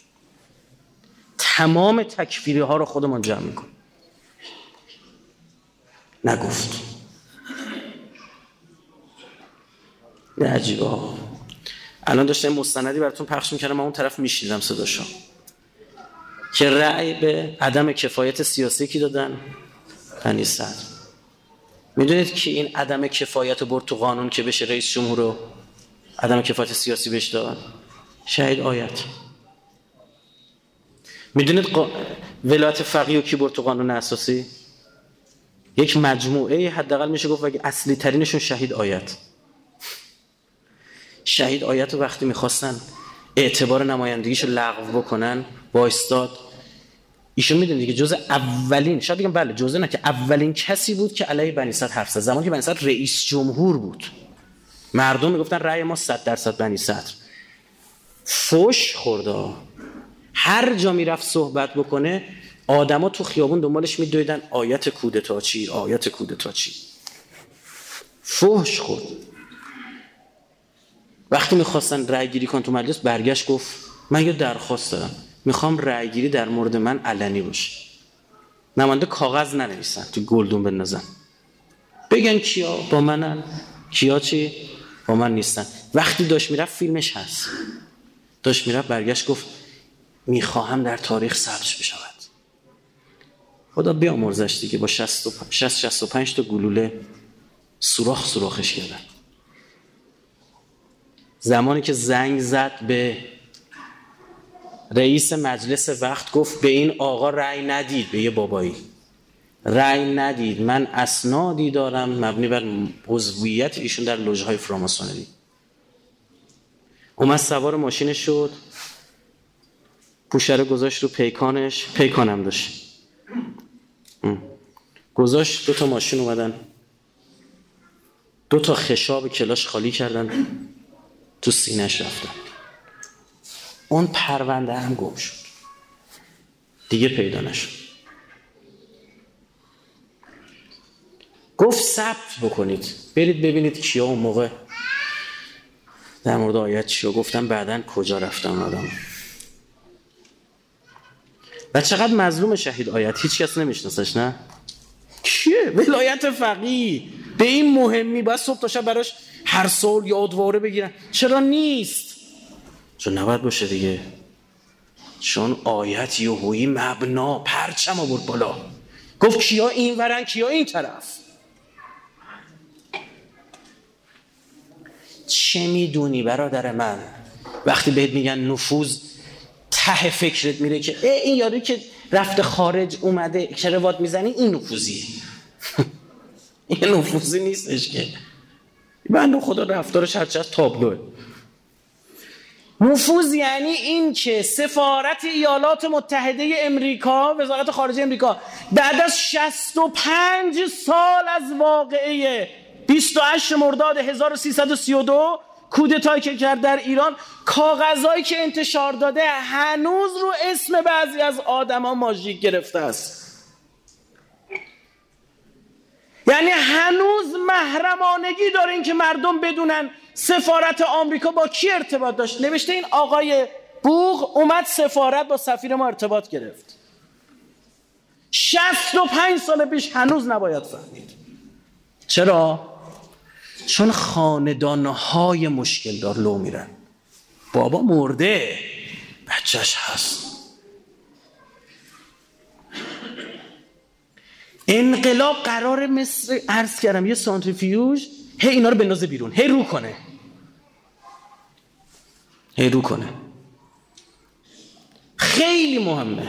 تمام تکفیری ها رو خودمون جمع میکن. نگفت. نه عجیبه ها. الان داشتم مستندی براتون پخش میکردم، من اون طرف میشنیدم صداشو که رأی به عدم کفایت سیاسی کی دادن؟ بنی صدر. میدونید که این عدم کفایت رو برد تو قانون که بشه رئیس جمهور رو عدم کفایت سیاسی بهش داد؟ شهید آیت. میدونید ولایت فقیه رو کی برد تو قانون اساسی؟ یک مجموعه حداقل میشه گفت اگه اصلی ترینشون شهید آیت. شهید آیت رو وقتی میخواستن اعتبار نمایندگیشو لغو بکنن وایستاد. ایشون میدونید دیگه جزء اولین، شاید بگم بله جزء نه که اولین کسی بود که علیه بنی صدر حرف زد. زمانی که بنی صدر رئیس جمهور بود مردم میگفتن رأی ما 100% بنی صدر. فوش خورده. هر جا میرفت صحبت بکنه آدما تو خیابون دنبالش میدویدن آیت کودتا چی، آیت کودتا چی. فوش خورد. وقتی میخواستن رأی گیری کن تو مجلس برگشت گفت من یه درخواست دارم، میخوام رأی گیری در مورد من علنی باشه، نماینده کاغذ ننویسن تو گلدون بندازن، بگن کیا با منن کیا چی با من نیستن. وقتی داشت میرفت فیلمش هست، داشت میرفت برگشت گفت میخواهم در تاریخ ثبت بشود. خدا بیامرزش دیگه با 65 تا گلوله سوراخش کردن. زمانی که زنگ زد به رئیس مجلس وقت گفت به این آقا رأی ندید، به یه بابایی رأی ندید، من اسنادی دارم مبنی بر عضویت ایشون در لوژهای فراماسونری. اومد سوار ماشینش شد، پوشره گذاشت رو پیکانش، پیکانم داشت، گذاشت 2 تا ماشین اومدن 2 تا خشاب کلاش خالی کردن تو سینه‌اش رفتن. اون پرونده هم گم شد دیگه پیدا نشد. گفت ثبت بکنید برید ببینید کیا اون موقع در مورد آیت چیا گفتن، بعدن کجا رفتن آدم. و چقدر مظلوم شهید آیت، هیچ کس نمیشناسش. نه کیه؟ ولایت فقیه. به این مهمی باید صبح تا شب براش هر سال یادواره بگیرن. چرا نیست؟ چون نباید باشه دیگه. چون آیت یهویی مبنا پرچم آورد بالا، گفت کیا این ورن کیا این طرف. چه میدونی برادر من وقتی بهت میگن نفوذ ته فکرت میره که این یارو که رفته خارج اومده کروات میزنی این نفوذیه. این نفوذی نیستش که بنده خدا رفتارش هرچی از تابلوه. نفوذ یعنی این که سفارت ایالات متحده امریکا، وزارت خارجه امریکا، بعد از 65 سال از واقعه 28 مرداد 1332 کودتایی که کرد در ایران، کاغذایی که انتشار داده هنوز رو اسم بعضی از آدما ماژیک گرفته است. یعنی هنوز محرمانگی دارین که مردم بدونن سفارت آمریکا با کی ارتباط داشت. نوشته این آقای بوق اومد سفارت با سفیر ما ارتباط گرفت. 65 سال پیش هنوز نباید فهمید. چرا؟ چون خاندانهای مشکل دار لو میرن. بابا مرده، بچهش هست. انقلاب قرار مثل عرض کردم یه سانتریفیوژ هی اینا رو بندازه بیرون، هی رو کنه، هی رو کنه. خیلی مهمه.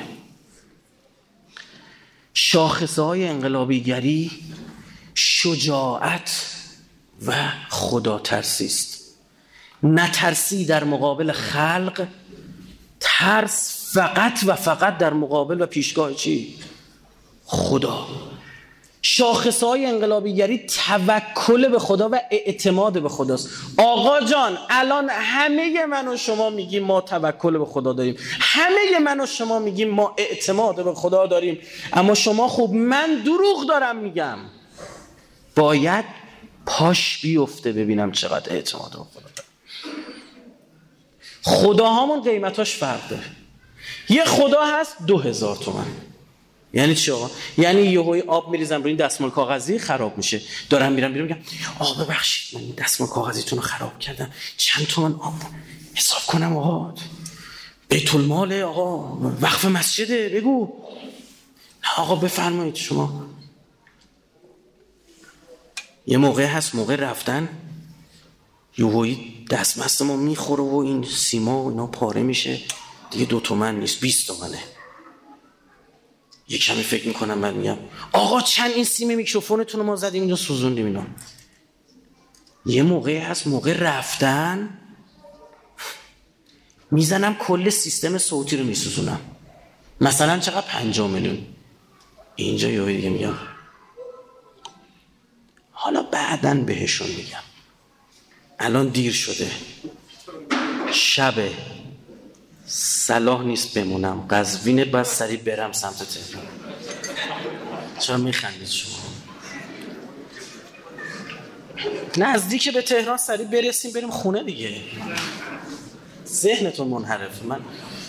شاخصه‌های انقلابیگری شجاعت و خدا ترسی است. نترسی در مقابل خلق، ترس فقط و فقط در مقابل و پیشگاه چی؟ خدا. شاخصهای انقلابیگری توکل به خدا و اعتماد به خداست. آقا جان الان همه من و شما میگیم ما توکل به خدا داریم، همه من و شما میگیم ما اعتماد به خدا داریم، اما شما خوب من دروغ دارم میگم. باید پاش بیفته ببینم چقدر اعتماد به خدا دارم. خداهامون قیمتاش فرق داره. یه خدا هست 2000 تومان. یعنی چی آقا؟ یعنی یهوی آب میریزم روی این دستمال کاغذی خراب میشه، دارم میرم میگم آقا ببخشید من این دستمال کاغذیتون رو خراب کردم، چند تومن آب حساب کنم آقا؟ بیت المال آقا، وقف مسجده، بگو. آقا بفرمایید شما. یه موقع هست موقع رفتن یهویی دستمست ما میخوره و این سیما و اینا پاره میشه، دیگه 2 تومن نیست 20 تومنه. یه کمی فکر میکنم بعد میگم آقا چند این سیم میکروفونتون رو ما زدیم اینو سوزوندیم اینا. یه موقعی هست موقع رفتن میزنم کل سیستم صوتی رو میسوزونم، مثلا چقدر 50 میلیون. اینجا یه دیگه میگم حالا بعدن بهشون میگم، الان دیر شده، شبه، صلاح نیست بمونم، قزوینه باید سریع برم سمت تهران. چرا میخندید شما؟ نزدیک به تهران سریع برسیم بریم خونه دیگه. ذهنتون منحرفه. من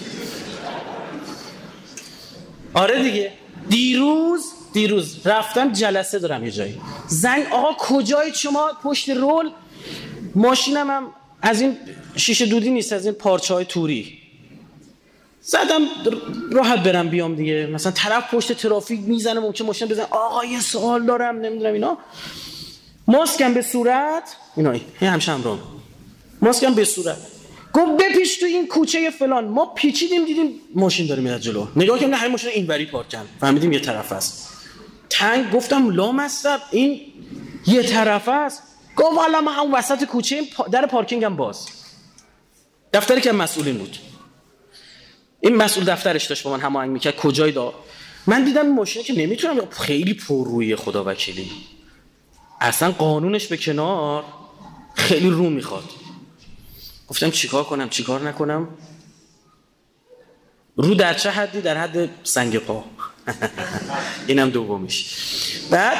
آره دیگه دیروز رفتم جلسه دارم یه جایی، زنگ آقا کجایید شما؟ پشت رول. ماشینم هم از این شیشه دودی نیست، از این پارچه های توری. زدم راحت برم بیام دیگه. مثلا طرف پشت ترافیک میزنه ممکن ماشین بزنه آقا یه سوال دارم نمیدونم اینا. ماسکم به صورت اینا این همشه همراه ماسکم به صورت. گفت بپیش تو این کوچه فلان. ما پیچیدیم دیدیم ماشین داره میاد جلو، نگاه کردم نه همین ماشین اینوری پارک کردن، فهمیدیم یه طرف است. تنگ گفتم لامصب این یه طرف است. گفت والا من اون وسط کوچه در پارکینگم باز. دفتری که مسئولین بود، این مسئول دفترش داشت با من هماهنگ میکرد کجای دا. من دیدم این ماشینه که نمیتونم، خیلی پر روی خدا وکیلی، اصلا قانونش به کنار، خیلی رو میخواد. گفتم چیکار کنم چیکار نکنم. رو در چه حدی؟ در حد سنگ پا. اینم دومیش. بعد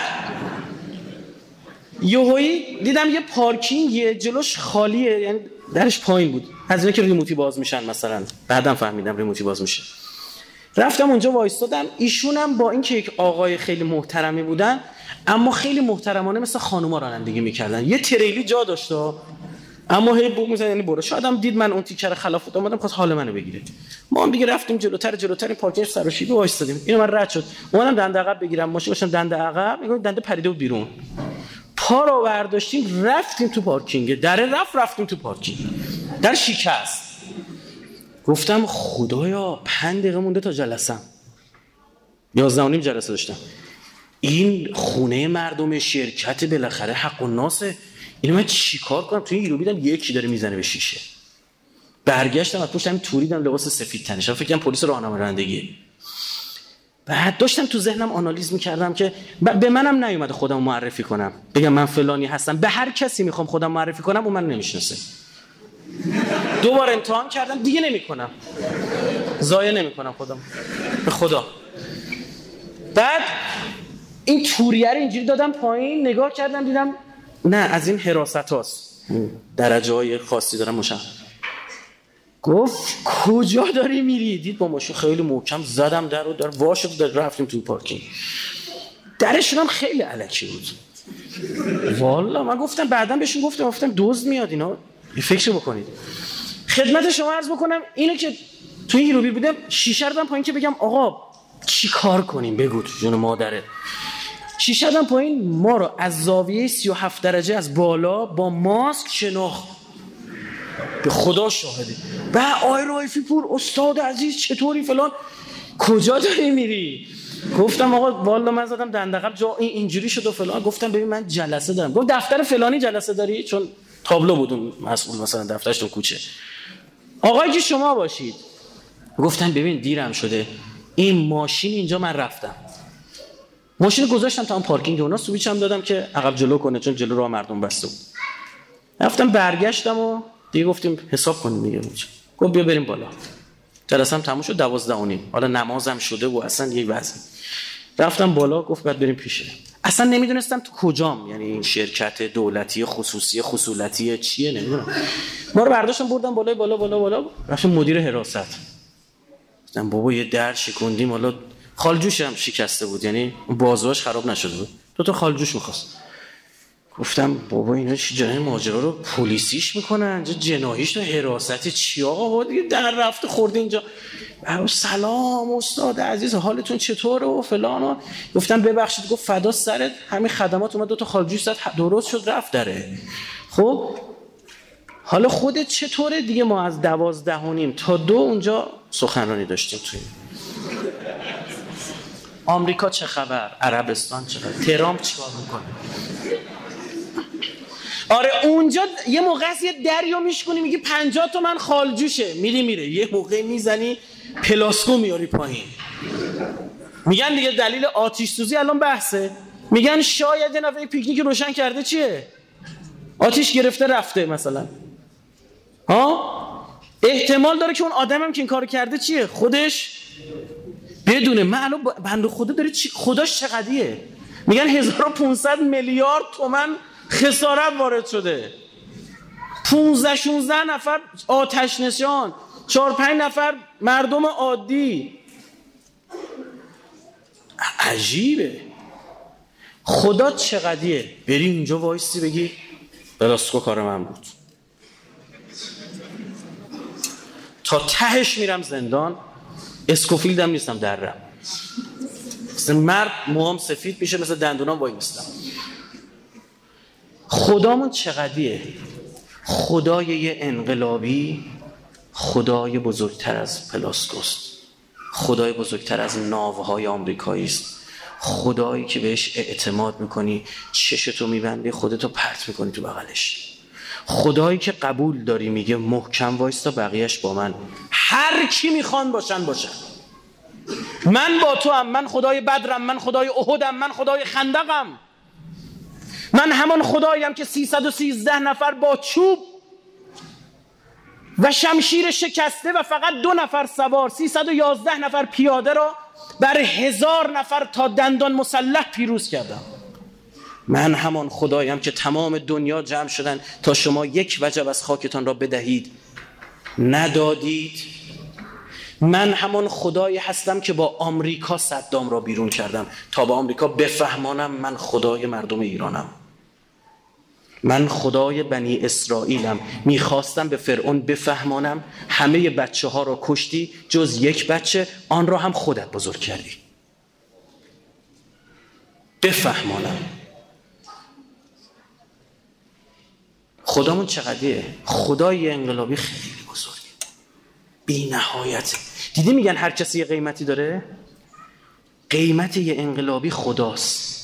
یهویی دیدم یه پارکینگ جلوش خالیه، یعنی درش پایین بود، از اینه که ریموتی باز میشن مثلا. بعدم فهمیدم ریموتی باز میشه. رفتم اونجا وایستادم. ایشونم با اینکه یک آقای خیلی محترمی بودن اما خیلی محترمانه مثل خانوما رانندگی میکردن. یه تریلی جا داشت اما هی بوق میزنن، یعنی برو. شاید هم دید من اون تیکر خلاف بود اومدم خواست حال منو بگیره. ما هم دیگه رفتیم جلوتر این پارکینگ سر و شیبه وایستادیم. اینو من رد شد، اومدم دنده عقب بگیرم، ماشین گذاشتم دنده عقب، میگم دنده پریده بود بیرون. پا رو برداشتیم رفتیم تو پارکینگ، در رفتیم تو پارکینگ، در شکست. گفتم خدایا 5 دقیقه مونده تا جلسم، 11:30 جلسه داشتم. این خونه مردم شرکت بالاخره حق الناسه، اینو من چیکار کنم؟ تو این رو دیدم یکی داره میزنه به شیشه. برگشتم از پشت همین توری دیدم لباس سفید تنش، فکر کنم پلیس راهنمای رانندگی. بعد داشتم تو ذهنم آنالیز میکردم که به منم نیومده خودم معرفی کنم، بگم من فلانی هستم. به هر کسی میخوام خودم معرفی کنم اون من نمیشناسه. 2 بار امتحان کردم دیگه نمیکنم، ضایع نمیکنم خودم به خدا. بعد این توریه رو اینجوری دادم پایین، نگاه کردم دیدم نه از این حراست هاست، درجه های خاصی دارم مشخص. گفت کجا داری میری؟ دید با ماشین خیلی محکم زدم در وا شد، رفتیم تو پارکینگ. درشون هم خیلی الکی بود والا. من گفتم بعداً بهشون گفتم دزد میاد اینا، فکر بکنید. خدمت شما عرض بکنم اینه که تو این هیروبیل بودم، شیشه رو دادم پایین که بگم آقا چی کار کنیم بگو تو جون مادره. شیشه دادم پایین، ما رو از زاویه 37 درجه از بالا با ماسک شناخت. به خدا شاهده. آقای رائفی پور استاد عزیز چطوری فلان، کجا داری میری؟ گفتم آقا والا من زدم دندقب جا اینجوری شد و فلان. گفتم ببین من جلسه دارم. گفت دفتر فلانی جلسه داری؟ چون تابلو بود اون مسئول مثلا دفترش تو کوچه. آقایی که شما باشید. گفتم ببین دیرم شده، این ماشین اینجا من رفتم، ماشین گذاشتم تا اون پارکینگ اونا، سویچ هم دادم که عقب جلو کنه چون جلو راه مردم بسته بود. رفتم برگشتم و دیگه گفتیم حساب کنیم دیگه. گفت بیا بریم بالا. جلسه‌ام تموم شد 12:30. حالا نمازم شده و اصلا یک وضع. رفتم بالا، گفت بعد بریم پیشه. اصلا نمیدونستم تو کجام، یعنی این شرکت دولتی خصوصی خصولتی چیه نمیدونم. ما رو برداشتن بردن بالا رفتم مدیر حراست. گفتم بابا یه در شکوندیم، حالا خالجوش هم شکسته بود، یعنی بازوش خراب نشده بود، تو خالجوش می‌خواست. گفتم بابا اینا چی جای ماجرا رو پلیسیش میکنن اینجا، جناحیش تو حراست چی آقا دیگه در رفته خورده اینجا. سلام استاد عزیز حالتون چطوره و فلان. گفتم ببخشید. گفت فدا سرت، همین خدمات اومد 2 خالجوش زد درست شد رفت داره. خب حالا خودت چطوره؟ دیگه ما از 12:30 تا 2 اونجا سخنرانی داشتیم توی آمریکا چه خبر، عربستان چه خبر، ترامپ چیکار میکنه. آره اونجا یه موقع است یه دریو میشکنی میگی 50 تومن خالجوشه، میره یه موقع میزنی پلاسکو میاری پایین. میگن دیگه دلیل آتش سوزی الان بحثه، میگن شاید یه نفر پیکنیک روشن کرده چیه آتش گرفته رفته مثلا، احتمال داره که اون آدمم که این کارو کرده چیه خودش بدونه. من الان بنده خدا داره خداش چقدیه، میگن 1500 میلیارد تومان خسارت وارد شده، 15-16 نفر آتش نشان، 4-5 نفر مردم عادی. عجیبه خدا چقدیه. بری اینجا وایسی بگی بلاسکو کار من بود، تا تهش میرم زندان، اسکوفیلدم نیستم درم، مثل مرد موهام سفید میشه مثل دندونام وای میستم. خدامون چقدیه. خدای یه انقلابی خدای بزرگتر از پلاسکوست، خدای بزرگتر از ناوهای آمریکایی است، خدایی که بهش اعتماد میکنی چشتو میبندی خودتو پرت میکنی تو بغلش، خدایی که قبول داری میگه محکم وایستا بقیهش با من، هر کی میخوان باشن من با تو هم، من خدای بدرم، من خدای احدم، من خدای خندقم، من همان خداییم که 313 نفر با چوب و شمشیر شکسته و فقط 2 نفر سوار 311 نفر پیاده را بر 1000 نفر تا دندان مسلح پیروز کردم. من همان خدایم که تمام دنیا جمع شدن تا شما یک وجب از خاکتان را بدهید ندادید. من همان خدایی هستم که با آمریکا صدام را بیرون کردم تا با آمریکا بفهمانم من خدای مردم ایرانم. من خدای بنی اسرائیلم. میخواستم به فرعون بفهمانم همه بچه ها را کشتی جز یک بچه، آن را هم خودت بزرگ کردی. بفهمانم خدامون چقدیه. خدای انقلابی خیلی بزرگه، بی نهایته. دیدی میگن هر کسی یه قیمتی داره؟ قیمت یه انقلابی خداست.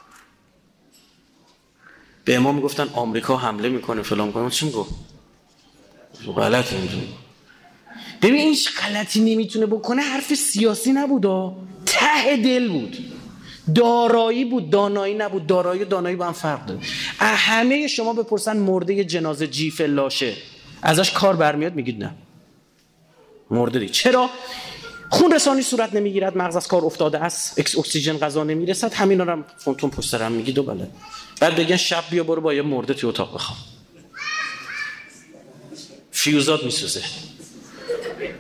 به امام میگفتن آمریکا حمله میکنه فلان میکنه، چی میگفت؟ غلط نمیتونه. ببین این غلطی نمیتونه بکنه حرف سیاسی نبود، ته دل بود، دارایی بود، دانایی نبود. دارایی و دانایی با هم فرق داره. همه شما بپرسن مرده جنازه جیف لاشه ازش کار برمیاد؟ میگید نه، مرده دی. چرا؟ خون رسانی صورت نمیگیرد، مغز از کار افتاده است، اکسیژن غذا نمیرسد، همینا رو هم فونتون پشت سرم میگید و بله. بعد بگن شب بیا برو با یه مرده توی اتاق بخواب، فیوزات میسوزه.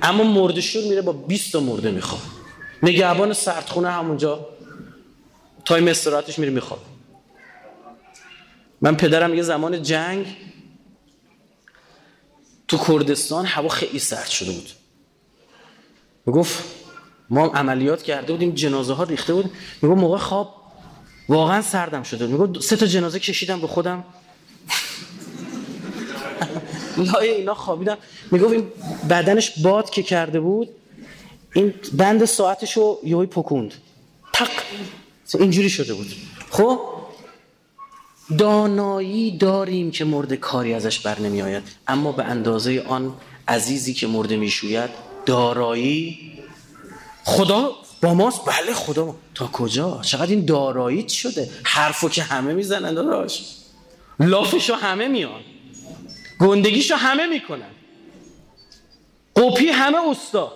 اما مرده‌شور میره با 20 تا مرده میخواد. نگهبان سردخونه همونجا تایم استراحتش میره میخواد. من پدرم یه زمان جنگ تو کردستان هوا خیلی سرد شده بود، میگفت ما عملیات کرده بودیم، جنازه ها ریخته بود، میگفت موقع خواب واقعا سردم شده بود، میگفت 3 تا جنازه کشیدم رو خودم لای اینا خوابیدم. میگفت این بدنش باد که کرده بود، این بند ساعتشو یهویی پکوند، تق اینجوری شده بود. خب دانایی داریم که مرده کاری ازش بر نمی آید، اما به اندازه آن عزیزی که مرده می شوید دارایی خدا با ماست. بله خدا تا کجا؟ چقدر این دارایی شده؟ حرفو که همه میزنن داداش، لافشو همه میان، گندگیشو همه میکنن، قپی همه استا،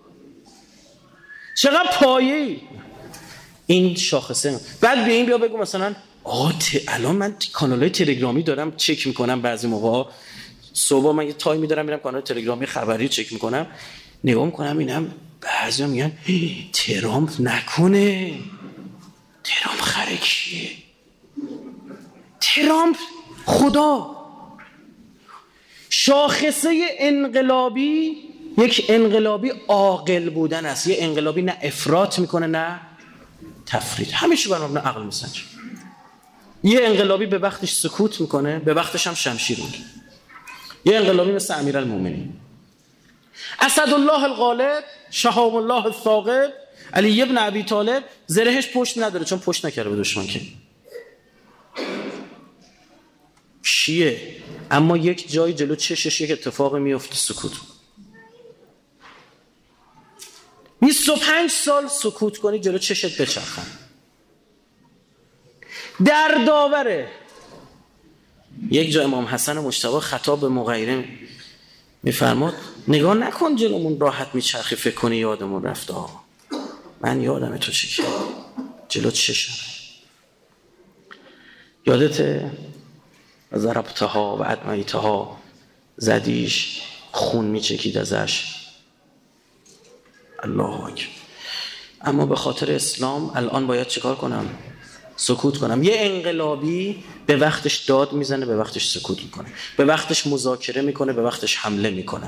چقدر پایه‌ای این شاخصه. بعد به این بیا بگو مثلا الان من کانال‌های تلگرامی دارم چک میکنم، بعضی موقع صبح من یه تایمی دارم میرم کانال تلگرامی خبری چک میکنم، نگاه میکنم اینم بعضیا میگن ترامپ نکنه، ترامپ خرکیه، ترامپ خدا. شاخصه انقلابی یک انقلابی عاقل بودن است، یه انقلابی نه افراط میکنه نه تفرید، همیشه بر مبنای عقل میسنجه. یه انقلابی به وقتش سکوت میکنه، به وقتش هم شمشیر میگیره. یه انقلابی مثل امیرالمومنین اسدالله الغالب، شهاب الله الثاقب، علی ابن ابی طالب، زرهش پشت نداره چون پشت نکرده به دشمن که شیعه، اما یک جای جلو چشش یک اتفاق میفته، سکوت. 25 سال سکوت کنی جلو چشت بچرخن. در داوره یک جا امام حسن مجتبی خطاب به مغیره میفرماد نگاه نکن جلومون راحت میچرخی فکر کنی یادمون رفته ها، من یادم تو چی کرد جلو چشم، یادته ضربتها و ادمیتها، زدیش خون میچکید ازش، الله اکبر. اما به خاطر اسلام الان باید چیکار کنم؟ سکوت کنم. یه انقلابی به وقتش داد میزنه، به وقتش سکوت میکنه، به وقتش مذاکره میکنه، به وقتش حمله میکنه.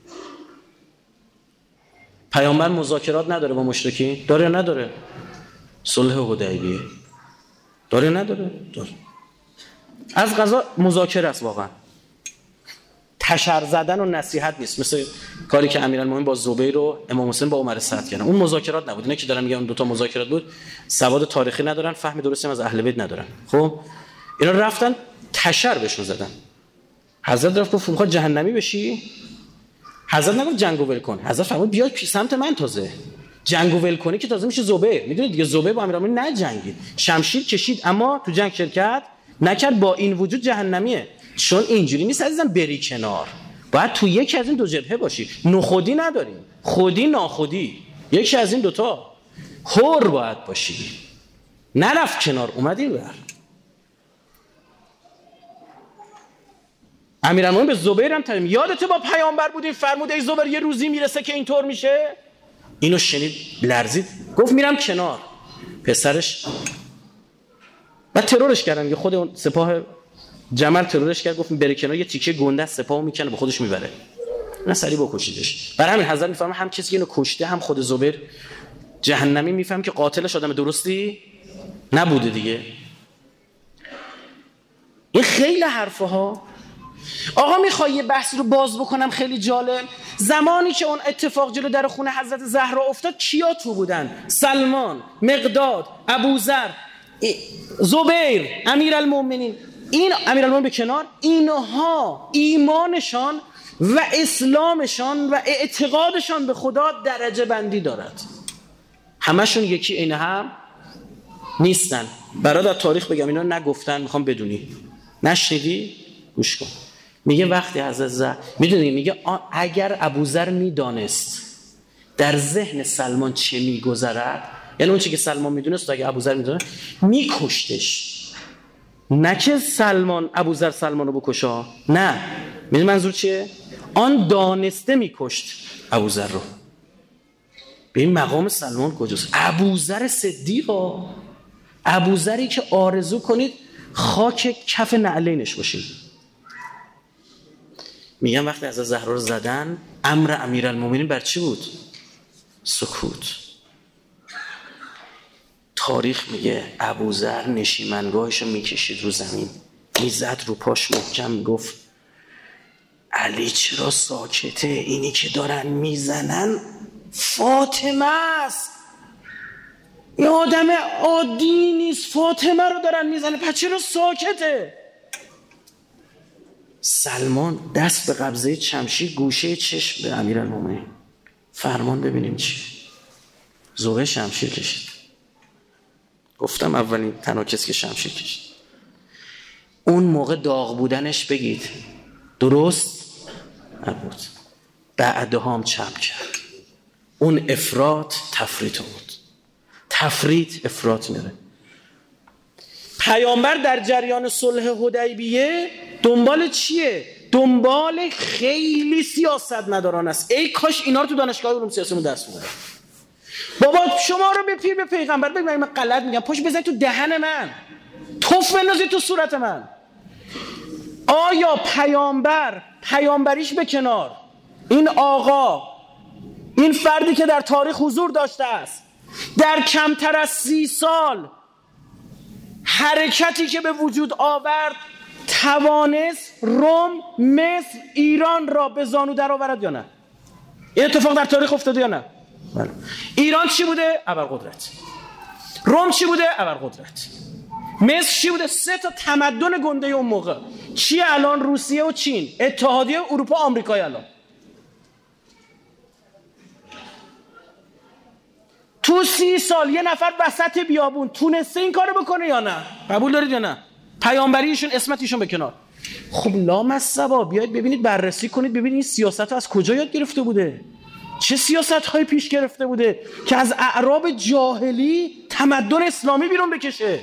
پیامبر مذاکرات نداره با مشرکین؟ داره نداره؟ صلح حدیبیه داره نداره؟ داره. از قضا مذاکره است، واقعا تشر زدن و نصیحت نیست، مثل کاری که امیرالمومنین با زبیر و امام حسین با عمر سعد کردن. اون مذاکرات نبود. اینا که دارن میگن اون 2 تا مذاکرات بود، سواد تاریخی ندارن، فهم درستی از اهل بیت ندارن. خب اینا رفتن تشر بهشون زدن. حضرت رفت گفت میخواد جهنمی بشی؟ حضرت نگفت جنگو ول کن، حضرت فرمود بیا سمت من، تازه جنگو ول کنی که تازه میشه زبیر. میدونید دیگه زبیر با امیرالمومنین نجنگید، شمشیر کشید اما تو جنگ شرکت نکرد، با این وجود جهنمیه. چون اینجوری نیست عزیزم بری کنار، باید تو یکی از این 2 جبهه باشی. نخودی نداریم، خودی ناخودی، یکی از این 2 تا حر باید باشی. نرفت کنار، اومدی بر. امیرالمومنین به زبیر هم تعلیم، یادته با پیامبر بودیم فرمود ای زبیر یه روزی میرسه که اینطور میشه؟ اینو شنید لرزید، گفت میرم کنار. پسرش و ترورش کردن، خود اون سپاه جمل ترورش کرد، گفت بره کنار، یه تیکه گنده سپاهو میکنه به خودش میبره. نه سریع بکشیدش. برای همین حضرت میفهمه هم کسی که اینو کشته هم خود زبیر جهنمی، میفهم که قاتلش آدم درستی نبوده دیگه. این خیلی حرفه ها. آقا میخوای یه بحثی رو باز بکنم خیلی جالب؟ زمانی که اون اتفاق جلو در خونه حضرت زهرا افتاد کیا تو بودن؟ سلمان، مقداد، ابوذر، زبیر، امیرالمومنین. این امیرالمومنین به کنار، اینها ایمانشان و اسلامشان و اعتقادشان به خدا درجه بندی دارد. همشون یکی عین هم نیستن. برادر تاریخ بگم اینا نگفتن، میخوام بدونی. نشنیدی؟ گوش کن. میگه وقتی حضرت میدونی، میگه اگر ابوذر میدانست در ذهن سلمان چه میگذرد، یعنی اون چی که سلمان میدونست اگه ابوذر میدونه میکشتش. نه که ابوذر سلمانو بکشه، نه. میدونی منظور چیه؟ آن دانسته میکشت ابوذر رو. به این مقام سلمان کجاست؟ ابوذر صدیق، ابوذری که آرزو کنید خاک کف نعلینش باشید. میگم وقتی از زهرا رو زدن، امر امیرالمومنین بر چی بود؟ سکوت. تاریخ میگه ابوذر نشیمنگاهش رو میکشید رو زمین، میزد رو پاش محکم، میگفت علی چرا ساکته؟ اینی که دارن میزنن فاطمه است، این آدم عادی نیست، فاطمه رو دارن میزنن، پس چرا ساکته؟ سلمان دست به قبضه شمشیر، گوشه چشم به امیرالمومنین، فرمان ببینیم چی. زوبه شمشیر کشید. گفتم اولین تنها کسی که شمشیر کشید. اون موقع داغ بودنش بگید درست نبود، بعدها هم چپ کرد. اون افراط تفریط بود، تفریط افراط میره. پیامبر در جریان صلح حدیبیه دنبال چیه؟ دنبال خیلی سیاستمداران است. ای کاش اینا رو تو دانشگاه علوم سیاسیمون درس میدادن. بابا شما رو به پیر به پیغمبر بگید من غلط میگم، پاش بزنید تو دهن من، توف بندازید تو صورت من. آیا پیامبریش به کنار، این آقا، این فردی که در تاریخ حضور داشته است، در کمتر از 30 سال حرکتی که به وجود آورد توانست روم، مصر، ایران را به زانو در آورد یا نه؟ این اتفاق در تاریخ افتاده یا نه؟ بله. ایران چی بوده؟ ابرقدرت. روم چی بوده؟ ابرقدرت. مصر چی بوده؟ 3 تا تمدن گنده اون موقع. چی الان؟ روسیه و چین، اتحادیه اروپا، آمریکای الان. تو 30 سال یه نفر وسط بیابون تونسته این کارو بکنه یا نه؟ قبول دارید یا نه؟ پیامبریشون، اسمتیشون به کنار. خب لامصبا بیاید ببینید، بررسی کنید، ببینید این سیاست از کجا یاد گرفته بوده، چه سیاست‌هایی پیش گرفته بوده که از اعراب جاهلی تمدن اسلامی بیرون بکشه.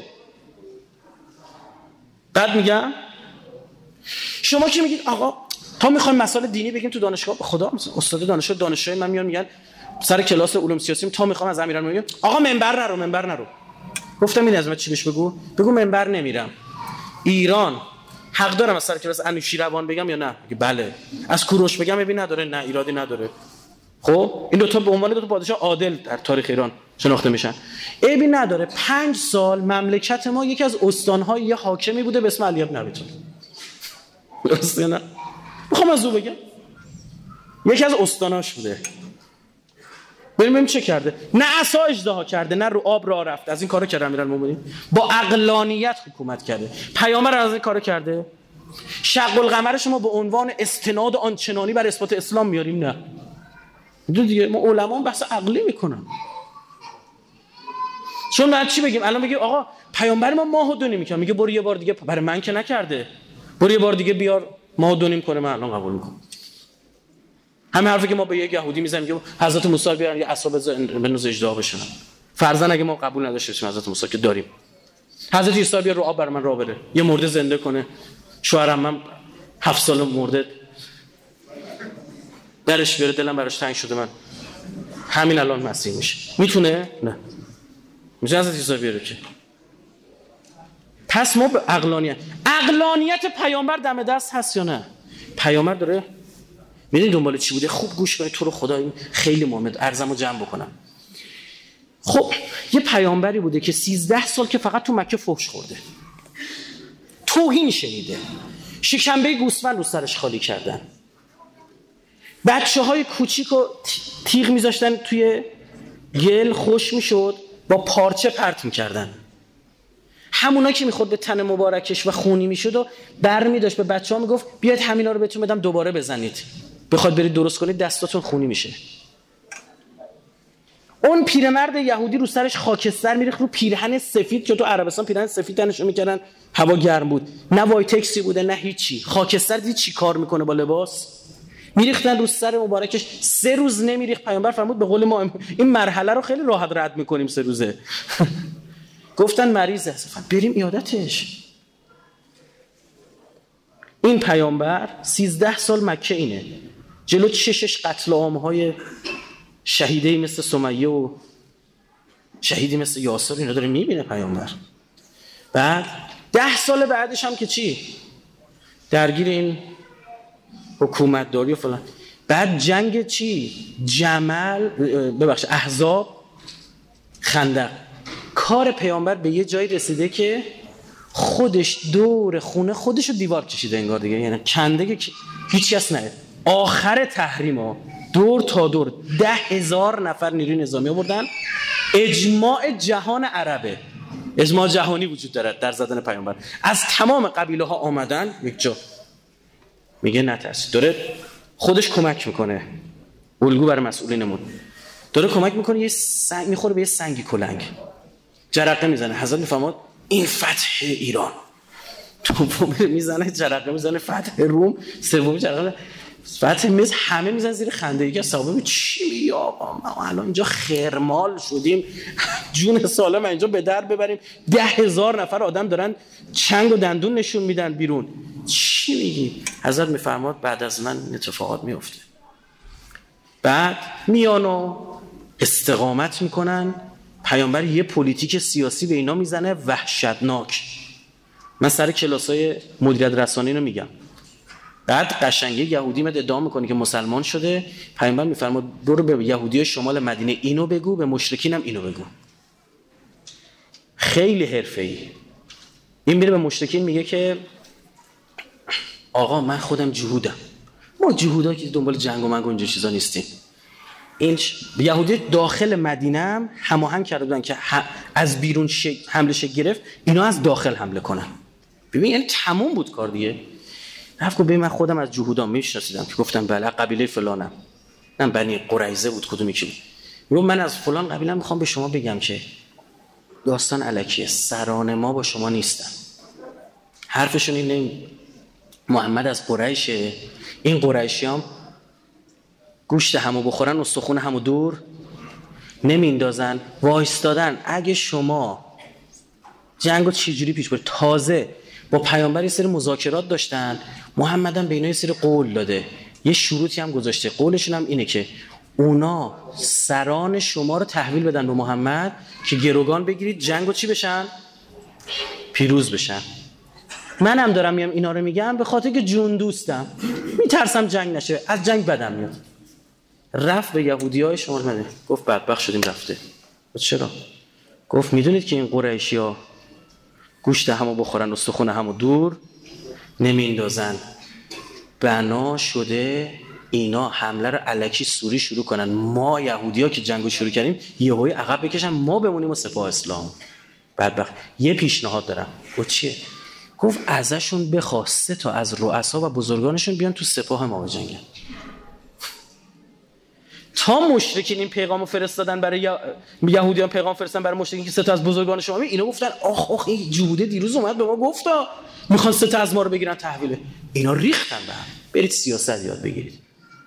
بعد میگم شما که میگید آقا تا میخوایم مسائل دینی بگیم تو دانشگاه، خدا استاد دانشجوی من میگن سر کلاس علوم سیاسی تا میخوام از امیرالمومنین آقا منبر نرو. گفتم این عظمت چی بهش بگو منبر نمیرم. ایران حق دارم از سر کلاس انوشیروان بگم یا نه؟ میگه بله. از کوروش بگم ببین نداره؟ نه ایرادی نداره. خب این دو تا به عنوان 2 تا پادشاه عادل در تاریخ ایران شناخته میشن. عیبی نداره. 5 سال مملکت ما یکی از استان‌های یه حاکمی بوده به اسم علی بن ابی طالب. درسته نه؟ میخوام از او بگم یکی از استاناش بوده. ببینیم چه کرده. نه عصا اژدها کرده، نه رو آب راه رفت. از این کارو کرده امیرالمومنین. با عقلانیت حکومت کرده. پیامبر از این کارو کرده. شق القمر شما به عنوان استناد آنچنانی بر اثبات اسلام میاریم؟ نه. دیگه ما علما بحث عقلی میکنن. چون بعد چی بگیم؟ الان بگیم آقا پیامبر ما ماهو 2 میکنه، میگه برو یه بار دیگه، برای من که نکرده، برو یه بار دیگه بیار ماهو 2 کنه، من الان قبول میکنم. همین حرفی که ما به یک یهودی میزنیم که حضرت موسی بیارن یه عصا بنوز اژدها بشن، فرضاً اگه ما قبول نداشته باشیم حضرت موسی که داریم، حضرت عیسی بیار رو آب بر من راه بره، یه مرده زنده کنه، شوهرم من 7 سال مرده درش بیاره، دلم براش تنگ شده، من همین الان مسیح میشه. میتونه؟ نه. میشه حضرت عیسی بیاره که. پس ما به عقلانیت پیامبر دم دست هست یا نه؟ پیامبر داره میدونی دنبال چی بوده؟ خوب گوش کنید، تو رو خدا این خیلی مهمه، عرضمو جمع بکنم. خب یه پیامبری بوده که 13 سال که فقط تو مکه فحش خورده، توهین شنیده، شکمبه گوسفند رو سرش خالی کردن، بچه‌های کوچیکو تیغ میذاشتن توی گل، خوش میشد با پارچه پرت میکردن. همونا که میخورد به تن مبارکش و خونی میشد و برمی داشت به بچه‌ها میگفت بیاید همینا رو بهتون بدم دوباره بزنید، بخواد برید درست کنید دستاتون خونی میشه. اون پیرمرد یهودی رو سرش خاکستر میریخت، رو پیرهن سفید که تو عربستان پیرهن سفید تنشون میکردن، هوا گرم بود، نه وایتکسی بوده نه هیچی، خاکستر دید چی کار میکنه با لباس، میریختن رو سر مبارکش. 3 روز نمیریخت. پیامبر فرمود به قول ما این مرحله رو خیلی راحت رد میکنیم 3 روزه. گفتن مریضه، بریم عیادتش. این پیامبر 13 سال مکه اینه، جلو چشش قتل عام‌های شهیدی مثل سمیه و شهیدی مثل یاسر اینا داره میبینه پیامبر. بعد 10 سال بعدش هم که چی؟ درگیر این حکومتداری و فلان. بعد جنگ چی؟ جمل، احزاب، خندق. کار پیامبر به یه جایی رسیده که خودش دور خونه خودش رو دیوار کشیده انگار دیگه، یعنی کنده که هیچ کس نه. آخر تحریما دور تا دور 10,000 نفر نیروی نظامی آوردن. اجماع جهان عربه، اجماع جهانی وجود داره در زدن پیامبر. از تمام قبیله ها آمدن یک جا. میگه نترس، داره خودش کمک میکنه، الگو برای مسئولینمون داره کمک میکنه. یه سنگ میخوره به یه سنگی کلنگ، جرقه میزنه. حضرت میفرماد این فتح ایران. دوم میزنه جرقه میزنه فتح روم. سوم جرقه فتح مصر. همه میزنن زیر خنده. یکی صاحب چی میگی آقا ما الان اینجا خرمال شدیم، جون سالم اینجا به در ببریم، 10,000 نفر آدم دارن چنگ و دندون نشون میدن بیرون، چی میگی؟ حضرت میفرماد بعد از من اتفاقات میفته. بعد میان و استقامت میکنن. پیامبر یه پلیتیک سیاسی به اینا میزنه وحشتناک. من سر کلاسای مدیریت رسانه‌ای رو میگم. بعد قشنگه یهودی مد ادعا میکنه که مسلمان شده. پیامبر میفرماد برو به یهودی شمال مدینه اینو بگو، به مشرکین هم اینو بگو. خیلی حرفه‌ای. این میره به مشرکین میگه که آقا من خودم جهودم، ما جهودا که دنبال جنگ و منگ و اینجور چیزا نیستیم. این یهودی داخل مدینه هم هماهنگ کرده بودن که از بیرون حمله شه گرفت، اینا از داخل حمله کنن. ببین یعنی تموم بود کار دیگه. رفت گفت من خودم از جهودام میشناسیدم که گفتم بله قبیله فلانم، من بنی قریظه بود کدومی کی بود. من از فلان قبیله میخوام به شما بگم که داستان الکیه، سران ما با شما نیستن. حرفشون اینه محمد از قریشه، این قریشیام گوشت همو بخورن استخون همو دور نمیندازن، وایستادن. اگه شما جنگو چجوری پیش برید، تازه با پیامبر یه سری مذاکرات داشتن، محمد هم به اینا یه سری قول داده، یه شروطی هم گذاشته. قولشون هم اینه که اونا سران شما رو تحویل بدن به محمد که گروگان بگیرید، جنگو چی بشن؟ پیروز بشن. منم دارم میام اینا رو میگم به خاطر که جون دوستم، میترسم جنگ نشه، از جنگ بدم میاد. رفت به یهودیای شمال مدینه گفت بدبخت شدیم رفته. چرا؟ گفت میدونید که این قریشی‌ها گوشت همو بخورن استخون همو دور نمیندازن، بنا شده اینا حمله رو الکی سوری شروع کنن، ما یهودی‌ها که جنگو شروع کردیم یهویی عقب بکشن، ما بمونیم و سپاه اسلام. بدبخت. یه پیشنهاد دارم. گفت چیه؟ گفت ازشون بخوا 3 تا از رؤسا و بزرگانشون بیان تو سپاه ما بجنگن. تا مشرکین این پیغامو فرستادن برای یهودیان، پیغام فرستادن برای مشرکین که 3 تا از بزرگان شما، اینا گفتن آخ این جهوده دیروز اومد به ما گفتا میخوان 3 تا از ما رو بگیرن تحویل. اینا ریختن به هم. برید سیاست یاد بگیرید.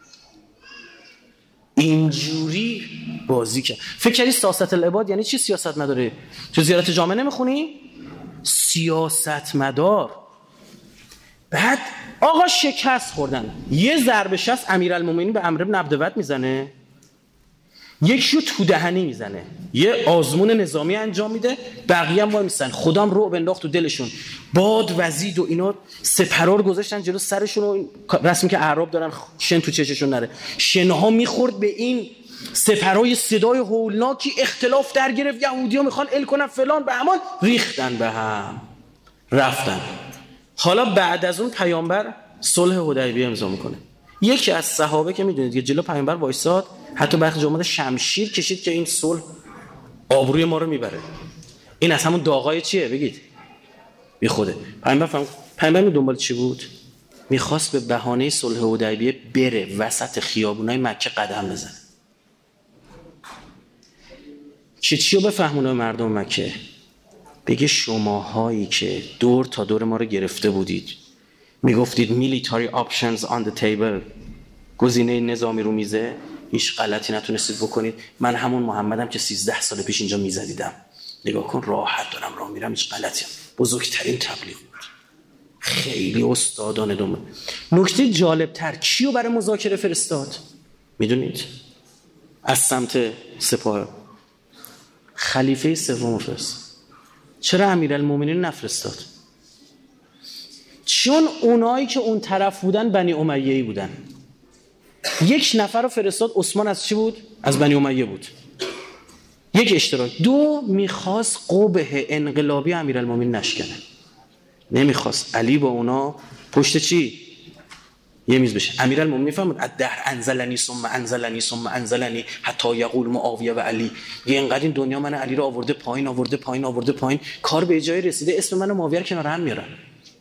اینجوری بازی کرد. فکر کردی سیاست العباد یعنی چی؟ سیاست مداره. تو زیارت جامعه نمیخونی؟ سیاست مدار. بعد آقا شکست خوردن، یه ضربه شست امیرالمومنین به عمرو بن عبدود میزنه، یکیشو تو دهنی میزنه، یه آزمون نظامی انجام میده، بقیه هم وای میسن. خدام رعب انداخت تو دلشون، باد وزید و اینا سپرار گذاشتن جلو سرشون و رسمی که اعراب دارن شن تو چششون نره، شنها میخورد به این سپرای صدای هولناکی، اختلاف در گرفت، یهودی‌ها میخوان ال کنن فلان، به همان ریختن به هم رفتن. حالا بعد از اون پیامبر صلح حدیبیه امضا میکنه. یکی از صحابه که میدونید که جلو پیامبر وایساد، حتی برخی جمعات شمشیر کشید که این صلح آبروی ما رو میبره. این از همون داغای چیه بگید؟ بی خوده. پیامبر می دنبال چی بود؟ میخواست به بهانه صلح حدیبیه بره وسط خیابونای مکه قدم بزنه. چیو بفهمونه مردم مکه؟ بگه شماهایی که دور تا دور ما رو گرفته بودید، میگفتید military options on the table، گزینه نظامی رو میزه، هیچ غلطی نتونستید بکنید. من همون محمدم که 13 سال پیش اینجا میزدیدم، نگاه کن راحت دارم راه میرم، هیچ غلطی هم. بزرگترین تبلیغ بود. خیلی استادانه دومه. نکته جالبتر کیو برای مذاکره فرستاد میدونید؟ از سمت سپاه خلیفه سوم فرستاد. چرا امیرالمومنین نفرستاد؟ چون اونایی که اون طرف بودن بنی امیه‌ای بودن. یک نفر رو فرستاد، عثمان از چی بود؟ از بنی امیه بود. یک اشتراک. دو، میخواست قبح انقلابی امیرالمومنین نشکنه. نمیخواست علی با اونا پشت چی؟ یه میز بشه. امیرالمومنین فهمید الدهر انزلنی ثم انزلنی ثم انزلنی حتی یقول معاویه و علی. یه انقدر این دنیا من علی رو آورده پایین، کار به جای رسیده اسم من و معاویه رو کنار هم میارن.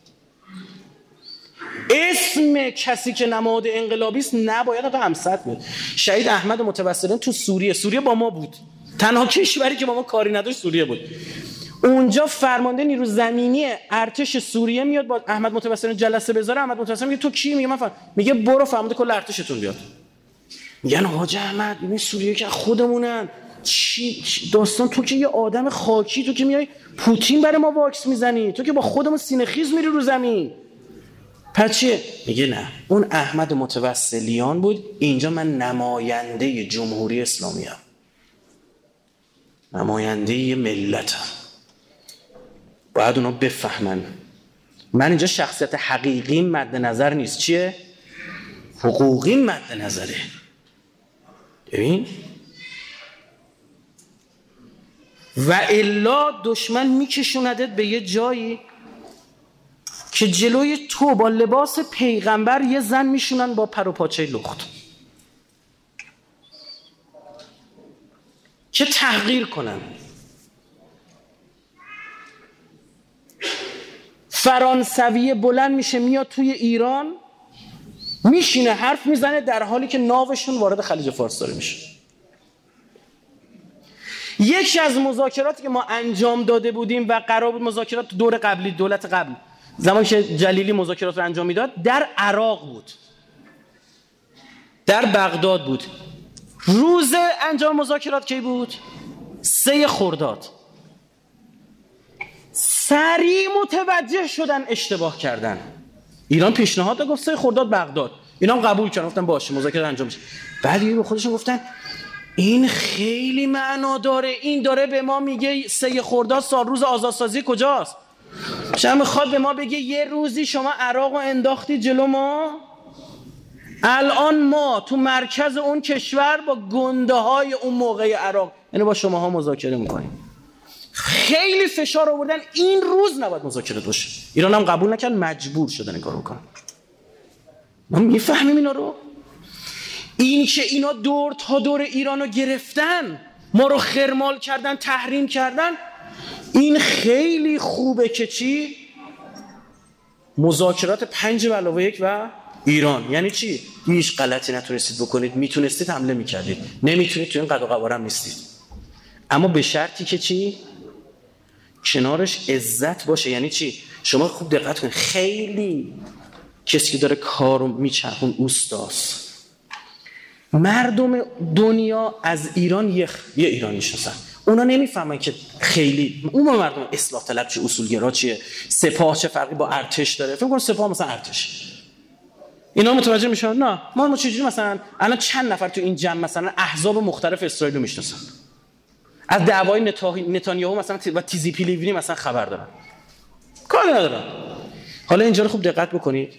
اسم کسی که نماد انقلابی است نباید آقا همسط بود. شهید احمد متوسلین تو سوریه با ما بود. تنها کشوری که با ما کاری نداشت سوریه بود. اونجا فرمانده نیرو زمینی ارتش سوریه میاد با احمد متوسلین جلسه بذاره. احمد متوسلین میگه تو کی؟ میگه من میگه برو فرمانده کل ارتشتون بیاد. میگن حاج احمد این سوریه که خودمونن چی داستان؟ تو که یه آدم خاکی، تو که میای پوتین برای ما واکس میزنی، تو که با خودمون سینه خیز میری رو زمین. پس چیه؟ میگه نه، اون احمد متوسلیان بود، اینجا من نماینده جمهوری اسلامی ام، نماینده ملتم. باید اونا بفهمن من اینجا شخصیت حقیقی مد نظر نیست. چیه؟ حقوقی مد نظره. ببین و الا دشمن میکشوندت به یه جایی که جلوی تو با لباس پیغمبر یه زن میشونن با پر و پاچه لخت که تحقیر کنن. فرانسوی بلند میشه میاد توی ایران میشینه حرف میزنه در حالی که ناوشون وارد خلیج فارس داره میشه. یکی از مذاکراتی که ما انجام داده بودیم و قرار بود مذاکرات دور قبلی دولت قبل زمانی که جلیلی مذاکرات رو انجام میداد در عراق بود، در بغداد بود. روز انجام مذاکرات کی بود؟ 3 خرداد. سریع متوجه شدن اشتباه کردن. ایران پیشنهاد داد گفت 3 خرداد بغداد، اینا هم قبول کردن گفتن باشه مذاکرات انجام میشه. بعد به خودشون گفتن این خیلی معنا داره، این داره به ما میگه 3 خرداد سال روز آزادسازی کجاست؟ شما میخواد به ما بگه یه روزی شما عراق رو انداختی جلو ما، الان ما تو مرکز اون کشور با گنده های اون موقع عراق یعنی با شماها مذاکره میکنیم. خیلی فشار آوردن این روز نباید مذاکره باشه. ایران هم قبول نکرد، مجبور شدن این کارو بکنن. ما میفهمیم اینا رو. این که اینا دور تا دور ایرانو گرفتن، ما رو خرمال کردن، تحریم کردن، این خیلی خوبه که چی؟ مذاکرات 5+1 و ایران. یعنی چی؟ هیچ غلطی نتونستید بکنید، میتونستید حمله میکردید، نمیتونید، تو این قد و قوارم نیستید. اما به شرطی که چی؟ کنارش عزت باشه. یعنی چی؟ شما خوب دقت کنید، خیلی کسی که داره کارو میچرخون اوستاست. مردم دنیا از ایران یه ایرانی شناسن، اونا نمیفهمن که خیلی اون مردم اصلاح طلب چه، اصولگرا چیه، سپاه چه فرقی با ارتش داره. فکر کنم سپاه مثلا ارتش، اینا متوجه میشن نه ما چجوری مثلا الان چند نفر تو این جمع مثلا احزاب مختلف اسرائیل رو میشناسن، از دعوای نتانیاهو مثلا و تیزی پیلیونی مثلا خبر دارن، کاری ندارن. حالا اینجا رو خوب دقت بکنید،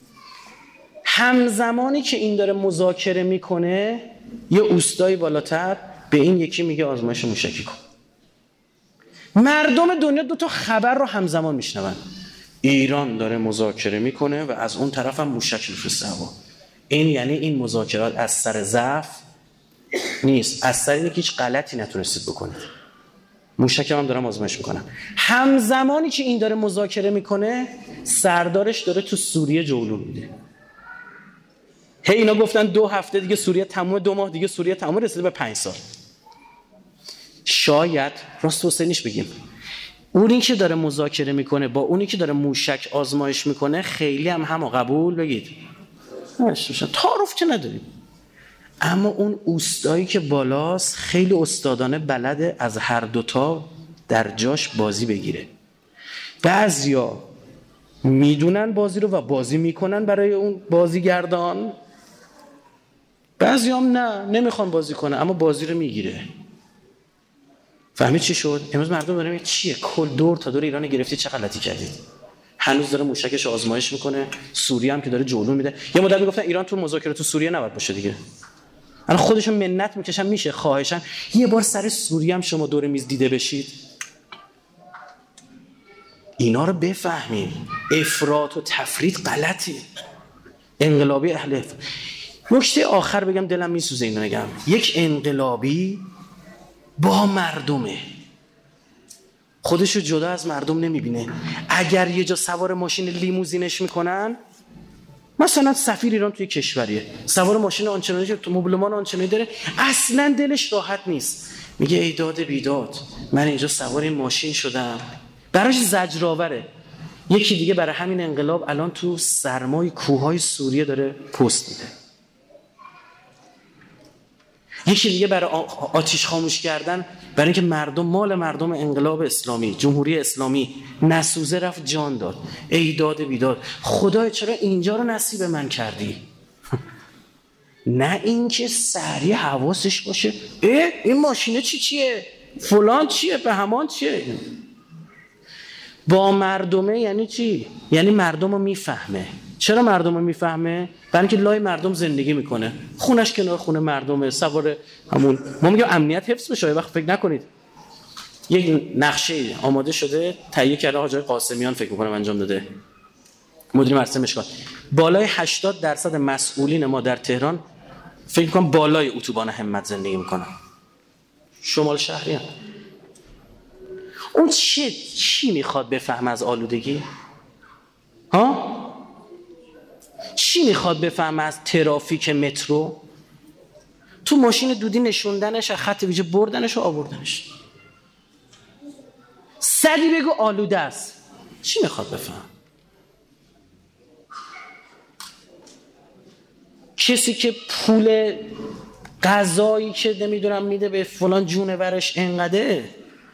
همزمانی که این داره مذاکره میکنه یه اوستایی بالاتر به این یکی میگه آزمایش موشکی کن. مردم دنیا 2 تا خبر رو همزمان میشنون، ایران داره مذاکره میکنه و از اون طرف هم موشک میفرسته هوا. این یعنی این مذاکرات از سر ضعف نیست، از سر اینکه هیچ غلطی نتونستید بکنید. موشک هم دارم آزمایش میکنم. همزمانی که این داره مذاکره میکنه سردارش داره تو سوریه جولو میده. اینا گفتن 2 هفته دیگه سوریه تموم، 2 ماه دیگه سوریه تموم، رسیده به 5 سال. شاید راست حسینیش بگیم اونی که داره مذاکره میکنه با اونی که داره موشک آزمایش میکنه خیلی هم قبول بگید تعارف که نداریم، اما اون اوستایی که بالاست خیلی استادانه بلده از هر دوتا در جاش بازی بگیره. بعضیا میدونن بازی رو و بازی میکنن برای اون بازیگردان. بعضی هم نمیخوان بازی کنه اما بازی رو میگیره. فهمید چی شد؟ امروز مردم دارن میگن چیه کل دور تا دور ایران گرفتی، چه غلطی کردید؟ هنوز داره موشکش آزمایش میکنه. سوریه هم که داره جلو میده. یه مدت میگفتن ایران تو مذاکره تو سوریه نباید باشه دیگه. الان خودشون منت میکشن میشه خواهشن یه بار سر سوریه هم شما دور میز دیده بشید. اینا رو بفهمیم. افراط و تفرید غلطی. انقلابی اهل نکته آخر بگم دلم میسوزه اینو نگم. یک انقلابی با مردمه، خودشو جدا از مردم نمیبینه. اگر یه جا سوار ماشین لیموزینش میکنن، مثلا سفیر ایران توی کشوریه سوار ماشین آنچنانی که مبلمان آنچنانی داره، اصلا دلش راحت نیست، میگه ای داد بیداد من اینجا سوار این ماشین شدم، براش زجرآوره. یکی دیگه برای همین انقلاب الان تو سرمای کوههای سوریه داره پست میده. یکی دیگه برای آتش خاموش کردن، برای اینکه مردم مال مردم انقلاب اسلامی جمهوری اسلامی نسوزه رفت جان داد. ای داد بیداد خدای چرا اینجا رو نصیب من کردی؟ نه اینکه سریع حواسش باشه این ماشینه چیه فلان چیه به همان چیه. با مردمه یعنی چی؟ یعنی مردم رو میفهمه. چرا مردم رو میفهمه؟ برای اینکه لای مردم زندگی میکنه، خونش کنار خونه مردمه، سوار همون ما میگم امنیت حفظ بشه. وقت فکر نکنید یک نقشه آماده شده تهیه کرده حاج قاسمیان فکر میکنم انجام داده، مدیر مرکز مشکات، بالای 80% مسئولین ما در تهران فکر میکنم بالای اتوبان همت زندگی میکنن، شمال شهری هم. اون چی میخواد بفهم از آلودگی؟ ها؟ چی میخواد بفهم از ترافیک مترو؟ تو ماشین دودی نشوندنش، خط ویژه بردنش و آوردنش. سری بگو آلوده است، چی میخواد بفهم؟ کسی که پول غذایی که نمیدونم میده به فلان جونورش انقدره،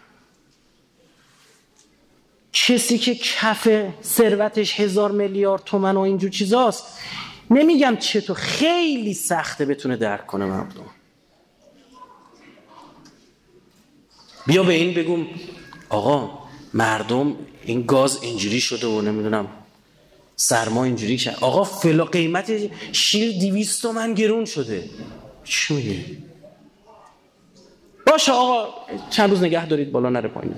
کسی که کف ثروتش 1000 میلیارد تومان و اینجور چیزاست، نمیگم چطور، خیلی سخته بتونه درک کنه مردم. بیا به این بگم آقا مردم این گاز اینجوری شده و نمیدونم سرما اینجوری شد، آقا فلا قیمت شیر 200 تومن گرون شده، چی میگه؟ باشه آقا چند روز نگه دارید بالا نره پایین.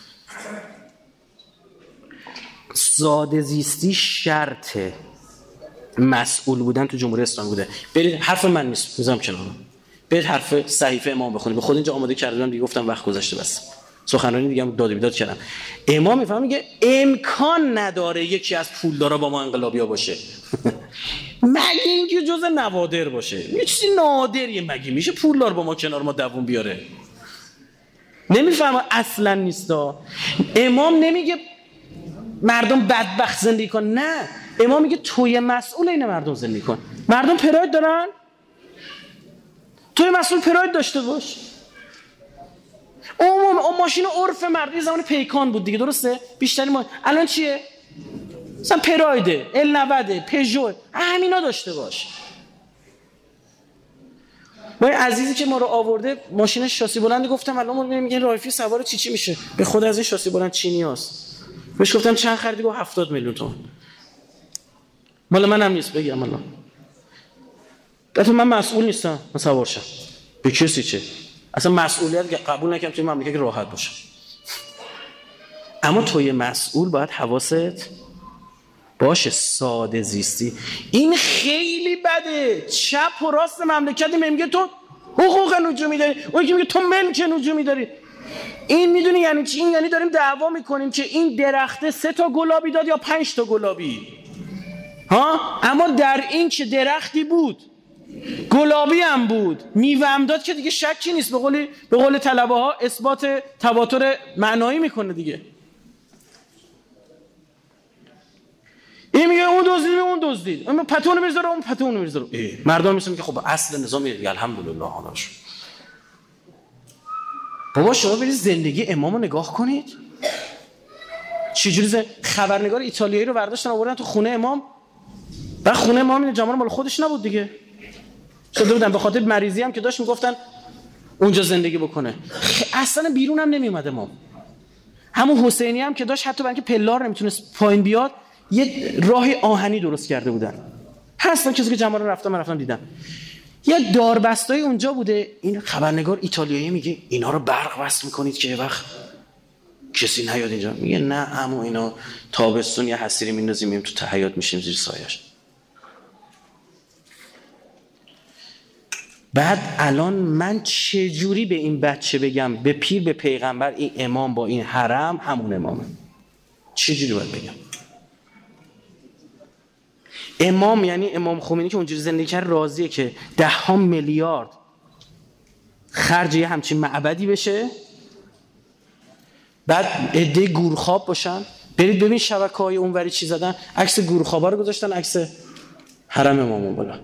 ساده زیستی شرط مسئول بودن تو جمهوری اسلامی بوده. برید حرف من نیست میذارم کنار، برید حرف صحیفه امام بخونید. به خود اینجا آماده کردم دیگه، گفتم وقت گذشته بس سخنرانی دیگه هم داد و بیداد کردم. امام میفهمه میگه امکان نداره یکی از پولدارا با ما انقلابیا باشه مگه اینکه جز نوادر باشه، یه چیزی نادریه، مگه میشه پولدار با ما کنار ما دووم بیاره؟ نمیفهمه اصلا نیستا. امام نمیگه مردم بدبخت زندگی کن، نه، امام میگه توی مسئول این مردم زندگی کن. مردم پراید دارن، توی مسئول پراید داشته باش. اون ماشین عرف مردم زمان پیکان بود دیگه، درسته؟ بیشتری ما الان چیه؟ مثلا پرایده، ال90، پژو، همینا داشته باش. با این عزیزی که ما رو آورده ماشین شاسی بلند، گفتم الان ما میگن رایفی سوار چی میشه؟ به خود از این شاسی بلند چینیاست. بهش گفتم چند خریدی؟ گفت 70 میلیون تومان. مال منم نیست بگم الان. البته من مسئول نیستم، من سوار شم. به کسی چه؟ اصلا مسئولیت قبول نکنم توی مملکت که راحت باشه. اما توی مسئول باید حواست باشه. ساده زیستی این خیلی بده. چپ و راست مملکتی میگه تو حقوق نجومی داری، اون که میگه تو ملک نجومی داری. این میدونی یعنی چی؟ این یعنی داریم دعوا میکنیم که این درخته 3 تا گلابی داد یا 5 تا گلابی. ها؟ اما در این که درختی بود، گلابی هم بود، میوه هم داد، که دیگه شکی نیست. به قول طلبه ها اثبات تواتر معنایی میکنه دیگه. این میگه اون دزدید، اون دزدید، اون پتون میذاره، اون پتون میذاره. مردم میگن که خب اصل نظام دیگه الحمدلله حالش. بابا شما برید زندگی امامو نگاه کنید. چجوری خبرنگار ایتالیایی رو برداشتن آوردن تو خونه امام. بعد خونه امام این جامعه مال خودش نبود دیگه، شده بودن به خاطر مریضی هم که داشت میگفتن اونجا زندگی بکنه. اصلا بیرون هم نمی اومد امام. همون حسینی هم که داشت حتی برای اینکه پلار نمیتونست پایین بیاد یه راه آهنی درست کرده بودن. هستن کسی که جمعه رو رفتم دیدم. یه داربستایی اونجا بوده. این خبرنگار ایتالیایی میگه اینا رو برق وصل میکنید که یه وقت کسی نیاد اینجا. میگه نه اما اینا تابستون یه حصیری میندازیم میریم تو حیاط میشیم زیر سایه‌اش. بعد الان من چه جوری به این بچه بگم به پیر به پیغمبر این امام با این حرم همون امامه؟ چه جوری باید بگم؟ امام یعنی امام خمینی که اونجوری زندگی کرد راضیه که 10 میلیارد خرج یه همچین معبدی بشه، بعد عده گورخواب باشن. برید ببین شبکه‌های اونوری چی زدن، عکس گورخوابا رو گذاشتن، عکس حرم امام بالا.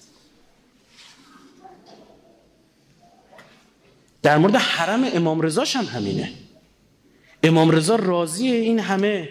در مورد حرم امام رضاش هم همینه. امام رضا راضیه این همه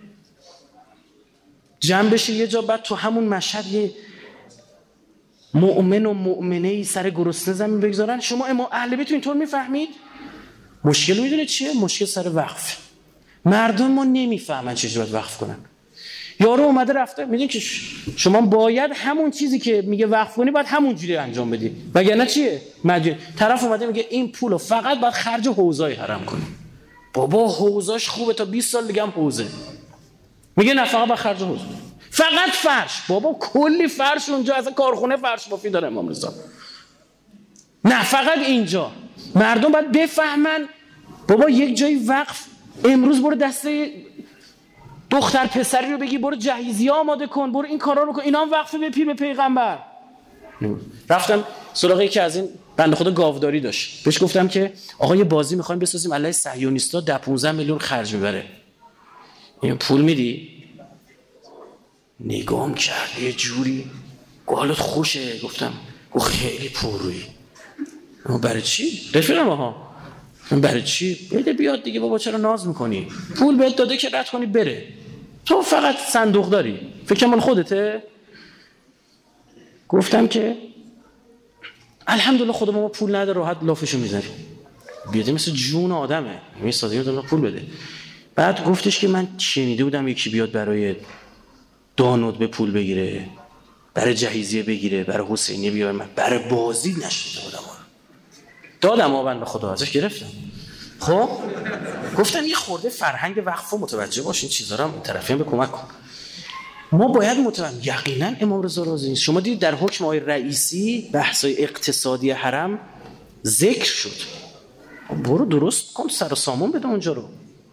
جمع بشه یه جا، بعد تو همون مشهد یه مؤمن و مؤمنه‌ای سر گرسنه زمین بگذارن. شما امام اهل بیت اینطور میفهمید؟ مشکل میدونه چیه؟ مشکل سر وقف. مردم ما نمیفهمن چجوری باید وقف کنن. یارو اومده رفته، میدونی که شما باید همون چیزی که میگه وقف کنی باید همون جوری انجام بدی، وگرنه چیه؟ مجبور. طرف اومده میگه این پولو فقط باید خرج حوزه‌ای حرم کنی. بابا حوزه‌اش خوبه تا 20 سال دیگه هم حوزه. میگه نه فقط باید خرج حوزه. فقط فرش. بابا کلی فرش اونجا، اصلا کارخونه فرش بافی داره امام رضا. نه فقط اینجا. مردم باید بفهمن بابا یک جای وقف. امروز برو دسته دختر پسری رو بگی برو جهیزیه آماده کن، برو این کارا رو کن، اینا هم وقف به پیر به پیغمبر. رفتم سراغ یکی از این بنده خدا گاوداری داشت، بهش گفتم که آقا یه بازی میخوایم بسازیم علیه صهیونیستا 10-15 میلیون خرج میبره، این پول میدی؟ نگام کرد یه جوری حالت خوشه. گفتم خیلی پررویی. برای چی؟ رفیقم ها برای چی؟ بده بیاد دیگه بابا، چرا ناز میکنی؟ پول بهت داده که رد کنی بره، تو فقط صندوق داری، فکر مال خودته؟ گفتم که الحمدلله خدا ما پول نداره، راحت لافشو میزنیم. بیاده مثل جون آدمه، میسازه یادم پول بده. بعد گفتش که من شنیده بودم یکی بیاد برای دانود به پول بگیره، برای جهیزیه بگیره، برای حسینیه بیاره، من برای بازی نشنیده بودم. دادم آبند به خدا ازش گرفتم. خب گفتم یه خورده فرهنگ وقفو متوجه باشین، چیزا رو هم طرفین به کمک کن. ما باید متوجه یقینا امام رضا راضی نیست. شما دیدید در حکم آقای رئیسی بحث‌های اقتصادی حرم ذکر شد. برو درست کن، سر و سامان بده اونجا رو.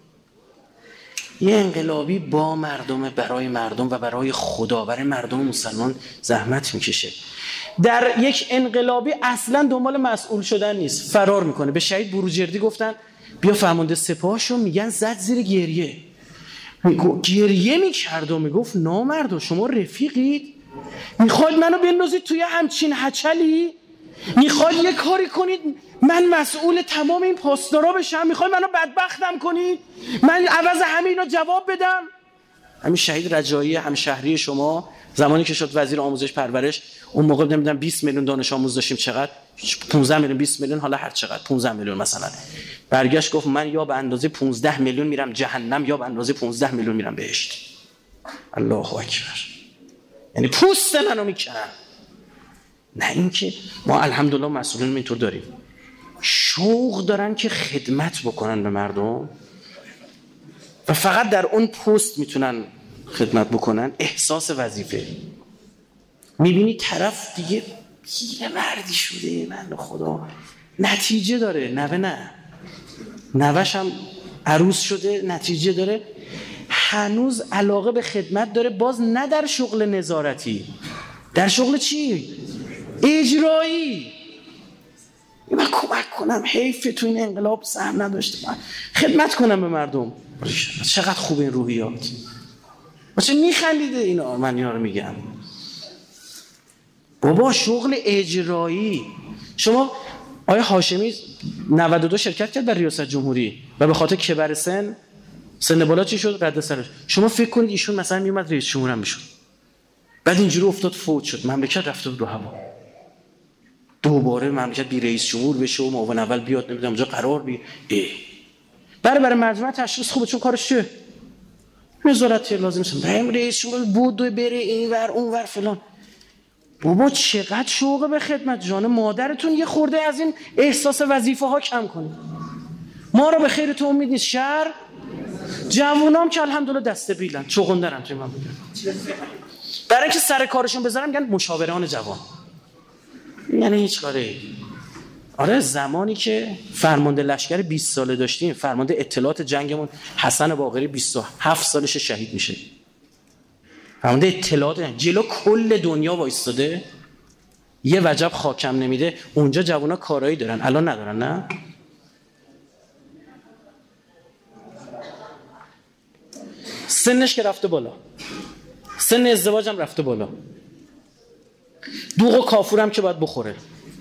یه انقلابی با مردم، برای مردم و برای خدا، برای مردم مسلمان زحمت میکشه. در یک انقلابی اصلا دنبال مسئول شدن نیست، فرار میکنه. به شهید بروجردی گفتن بیا فرمانده سپاهشو، میگن زد زیر گریه. گریه میکرد و میگفت نامردو شما رفیقید؟ میخواید منو بندازید توی همچین هچلی؟ میخواید یه کاری کنید من مسئول تمام این پاسدارا بشم؟ میخواید منو بدبختم کنید من عوض همه اینا جواب بدم؟ همین شهید رجایی همشهری شما زمانی که شد وزیر آموزش پرورش، اون موقع نمیدونم 20 میلیون دانش آموز داشتیم، چقدر 15 میلیون 20 میلیون، حالا هر چقدر 15 میلیون مثلا، برگشت گفت من یا به اندازه 15 میلیون میرم جهنم یا به اندازه 15 میلیون میرم بهشت. الله اکبر. یعنی پوست منو میکنن. نه اینکه ما الحمدلله مسئولین اینطور داریم، شوق دارن که خدمت بکنن به مردم و فقط در اون پست میتونن خدمت بکنن، احساس وظیفه. میبینی طرف دیگه مردی شده، من خدا نتیجه داره، نوش هم عروس شده، نتیجه داره، هنوز علاقه به خدمت داره، باز نه در شغل نظارتی، در شغل چی؟ اجرایی. من کمک کنم، حیف تو این انقلاب سهم نداشته، من خدمت کنم به مردم. چقدر خوب این روحیات. چه میخندیده اینا؟ من اینا رو میگم بابا شغل اجرایی. شما آقای هاشمی 92 شرکت کرد در ریاست جمهوری و به خاطر کبر سن سن بالا چی شد؟ رد سرش. شما فکر کنید ایشون مثلا میومد رئیس جمهور هم میشد، بعد اینجوری افتاد فوت شد، مملکت رفته بود رو هوا، دوباره مملکت بی رئیس جمهور بشه و معاون اول بیاد نمیدونم اونجا قرار بی برای مجمع تشخیص خوبه، چون کارش چیه؟ نظارت لازم نیست. رئیس جمهور بود بره اینور اونور فلان. بابا چقدر شوقه به خدمت، جان مادرتون یه خورده از این احساس وظیفه ها کم کنید. ما رو به خیرتون امید نیست. شهر جوونام که الحمدلله دسته بیلن، چغندرن توی من بگم، برای اینکه سر کارشون بذارم میگن مشاوران جوان. یعنی هیچ کاری. آره زمانی که فرمانده لشکر 20 ساله داشتیم، فرمانده اطلاعات جنگمون حسن باقری 27 سالش شهید میشه. فرمانده اطلاعات جلو کل دنیا وایستاده، یه وجب خاکم نمیده. اونجا جوونا کارایی دارن، الان ندارن. نه سنش که رفته بالا، سن ازدواج هم رفته بالا، دوغ و کافور هم که باید بخوره.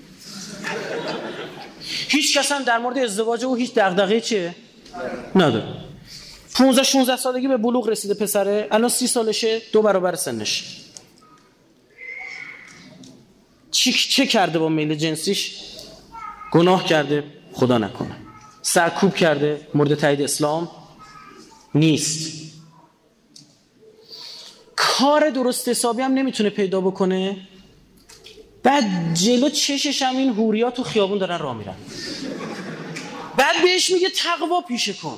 هیچ کس هم در مورد ازدواج او هیچ دغدغه‌ای چیه نداره. 15-16 سالگی به بلوغ رسیده پسره، الان 30 سالشه، 2 برابر سنش. چه کرده با میل جنسیش؟ گناه کرده، خدا نکنه. سرکوب کرده، مورد تایید اسلام نیست. کار درست حسابی هم نمیتونه پیدا بکنه. بعد جلو چشش هم این حوریا تو خیابون دارن راه میرن، بعد بهش میگه تقوا پیشه کن.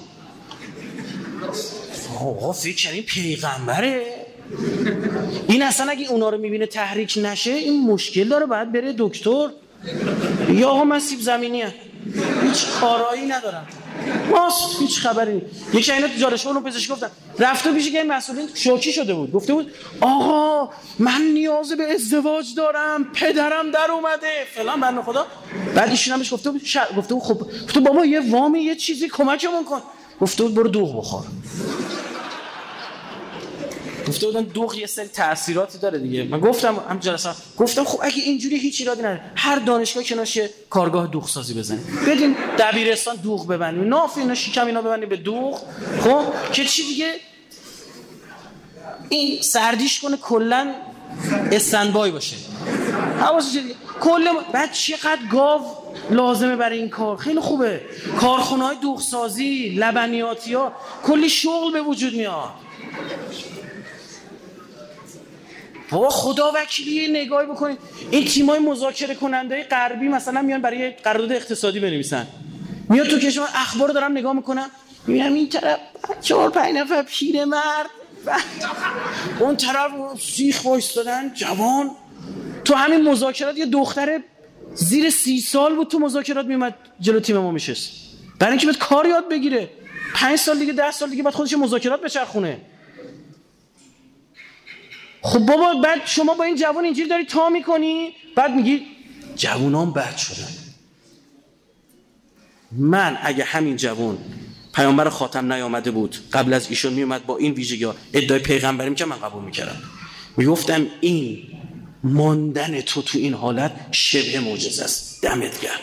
آقا فکر کنین پیغمبره این؟ اصلا اگه اونا رو میبینه تحریک نشه این مشکل داره، باید بره دکتر. یا آقا من سیب زمینیه، هیچ کارایی ندارم، ماست هیچ خبری نیست. یکی اینا تو جارشون رو پزشک گفتن، رفته پیش که مسئولین شوکی شده بود، گفته بود آقا من نیاز به ازدواج دارم، پدرم در اومده فلان بنده خدا. بعد ایشون هم بهش گفته بود خب تو بابا یه وامی یه چیزی کمکمون کن. گفته بود برو دوغ بخور. گفته بودن دوغ یه سری تأثیراتی داره دیگه. من گفتم هم جلسه گفتم خب اگه اینجوری هیچ ایرادی نداره، هر دانشگاه کنارش کارگاه دوغ سازی بزنیم، بدین دبیرستان دوغ ببندیم، ناف اینا شکم اینا ببندیم به دوغ، خب که چی دیگه این سردیش کنه، کلا استندبای باشه، حواسش دیگه کلا. بعد چقدر گاو لازمه برای این کار، خیلی خوبه. کارخونه‌های دوغ سازی، لبنیاتی‌ها، کلی شغل به وجود میاد. بابا خدا وکیلی نگاهی بکنید، این تیمای مذاکره کننده غربی مثلا میان برای قرارداد اقتصادی بنویسن، میاد تو کشور اخبار رو دارم نگاه میکنم، میبینم این طرف 4-5 نفر پیرمرد، اون طرف سیخ وایستادن جوان. تو همین مذاکرات یه دختر زیر 30 سال بود تو مذاکرات میومد جلو تیم ما میشست، برای اینکه بهت کار یاد بگیره. 5 سال دیگه 10 سال دیگه بعد خودش مذاکرات بچرخونه. خب بابا بعد شما با این جوان اینجوری داری تا میکنی، بعد میگی جوانان بد شدن. من اگه همین جوان پیامبر خاتم نیامده بود، قبل از ایشون میومد با این ویژگی‌ها ادعای پیغمبری میکرد، من قبول میکردم. میگفتم این ماندن تو این حالت شبه معجزه است. دمت گرم،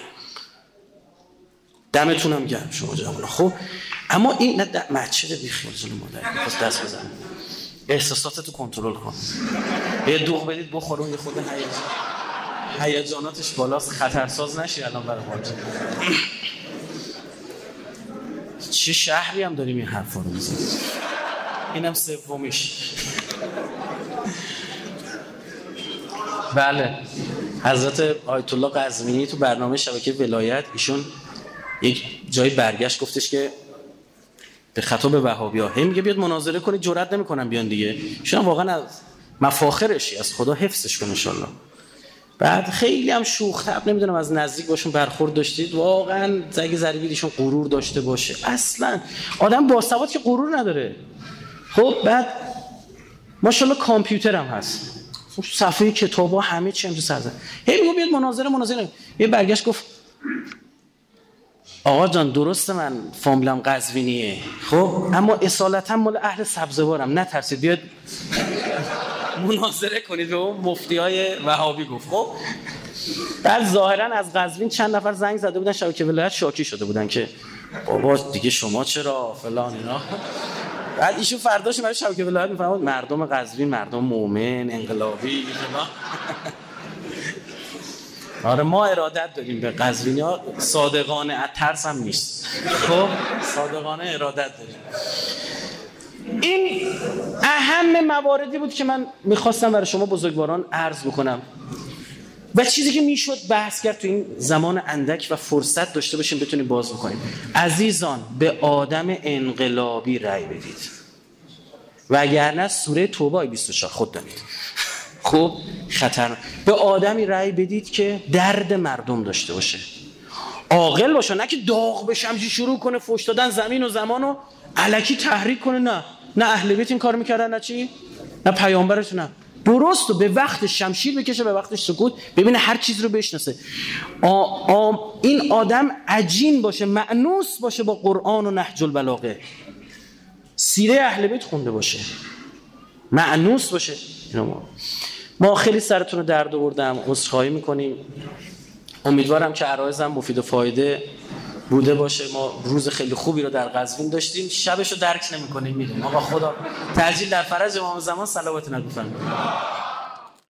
دمتونم گرم شما جوان. خب اما این نه مسجد بیخیال ظلم مادر خواست دست بزن، احساساتتو کنترل کن. یه دوغ بدید بخورون، یه خود هیجاناتش بالاست، خطرساز نشی الان برای خودت. چه شهری هم داریم این حرفا رو میزنیم. اینم سومیش. بله حضرت آیت الله قزوینی تو برنامه شبکه ولایت ایشون یک جایی برگشت گفتش که به خطاب وهابی‌ها هم میگه بیاد مناظره کنید، جرئت نمی‌کنن بیان دیگه. ایشون واقعا از مفاخرشی، از خدا حفظش کنه ان شاءالله. بعد خیلی هم شوخ طبع، نمیدونم از نزدیک باشون برخورد داشتید، واقعا زگی ضریبی ایشون غرور داشته باشه. اصلا آدم باسواد که غرور نداره. خب بعد ماشاءالله کامپیوتر هم هست، صفحه کتابا همه چی هم تو سر زد. هی میگه بیاد مناظره. یه برگشت گفت آقا جان درسته من فامیلم قزوینیه، خب اما اصالتا مال اهل سبزوارم، نترسید بیاد مناظره کنید. به اون مفتیای وهابی گفت. خب بعد ظاهرا از قزوین چند نفر زنگ زده بودن شبکه ولایت، شاکی شده بودن که بابا دیگه شما چرا فلان اینا. بعد ایشون فرداش برای شبکه ولایت میفرماد مردم قزوین مردم مومن انقلابی فلان. آره ما ارادت داریم به قزوینی‌ها، صادقانه، از ترس هم نیست. خب صادقانه ارادت داریم. این اهم مواردی بود که من میخواستم برای شما بزرگواران عرض بکنم و چیزی که میشد بحث کرد تو این زمان اندک و فرصت داشته باشیم بتونیم باز بکنیم. عزیزان به آدم انقلابی رأی بدید، وگرنه سوره توبه 24 خود دانید. خب خطر. به آدمی رأی بدید که درد مردم داشته باشه، عاقل باشه، نه که داغ بشم شروع کنه فحش دادن زمین و زمانو الکی تحریک کنه. نه اهل بیت این کار میکردن، نه چی؟ نه پیامبرش. نه درست و به وقت شمشیر بکشه، به وقت سکوت، ببینه هر چیز رو بشناسه. این آدم عجین باشه، مأنوس باشه با قرآن و نهج البلاغه، سیره اهل بیت خونده باشه، مأنوس باشه. ما خیلی سرتون رو درد آوردم، عذرخواهی میکنیم. امیدوارم که عرایزم مفید و فایده بوده باشه. ما روز خیلی خوبی رو در قزوین داشتیم، شبش رو درک نمی‌کنیم، میدونیم. آقا خدا تعجیل در فرج امام زمان صلوات نگفتن.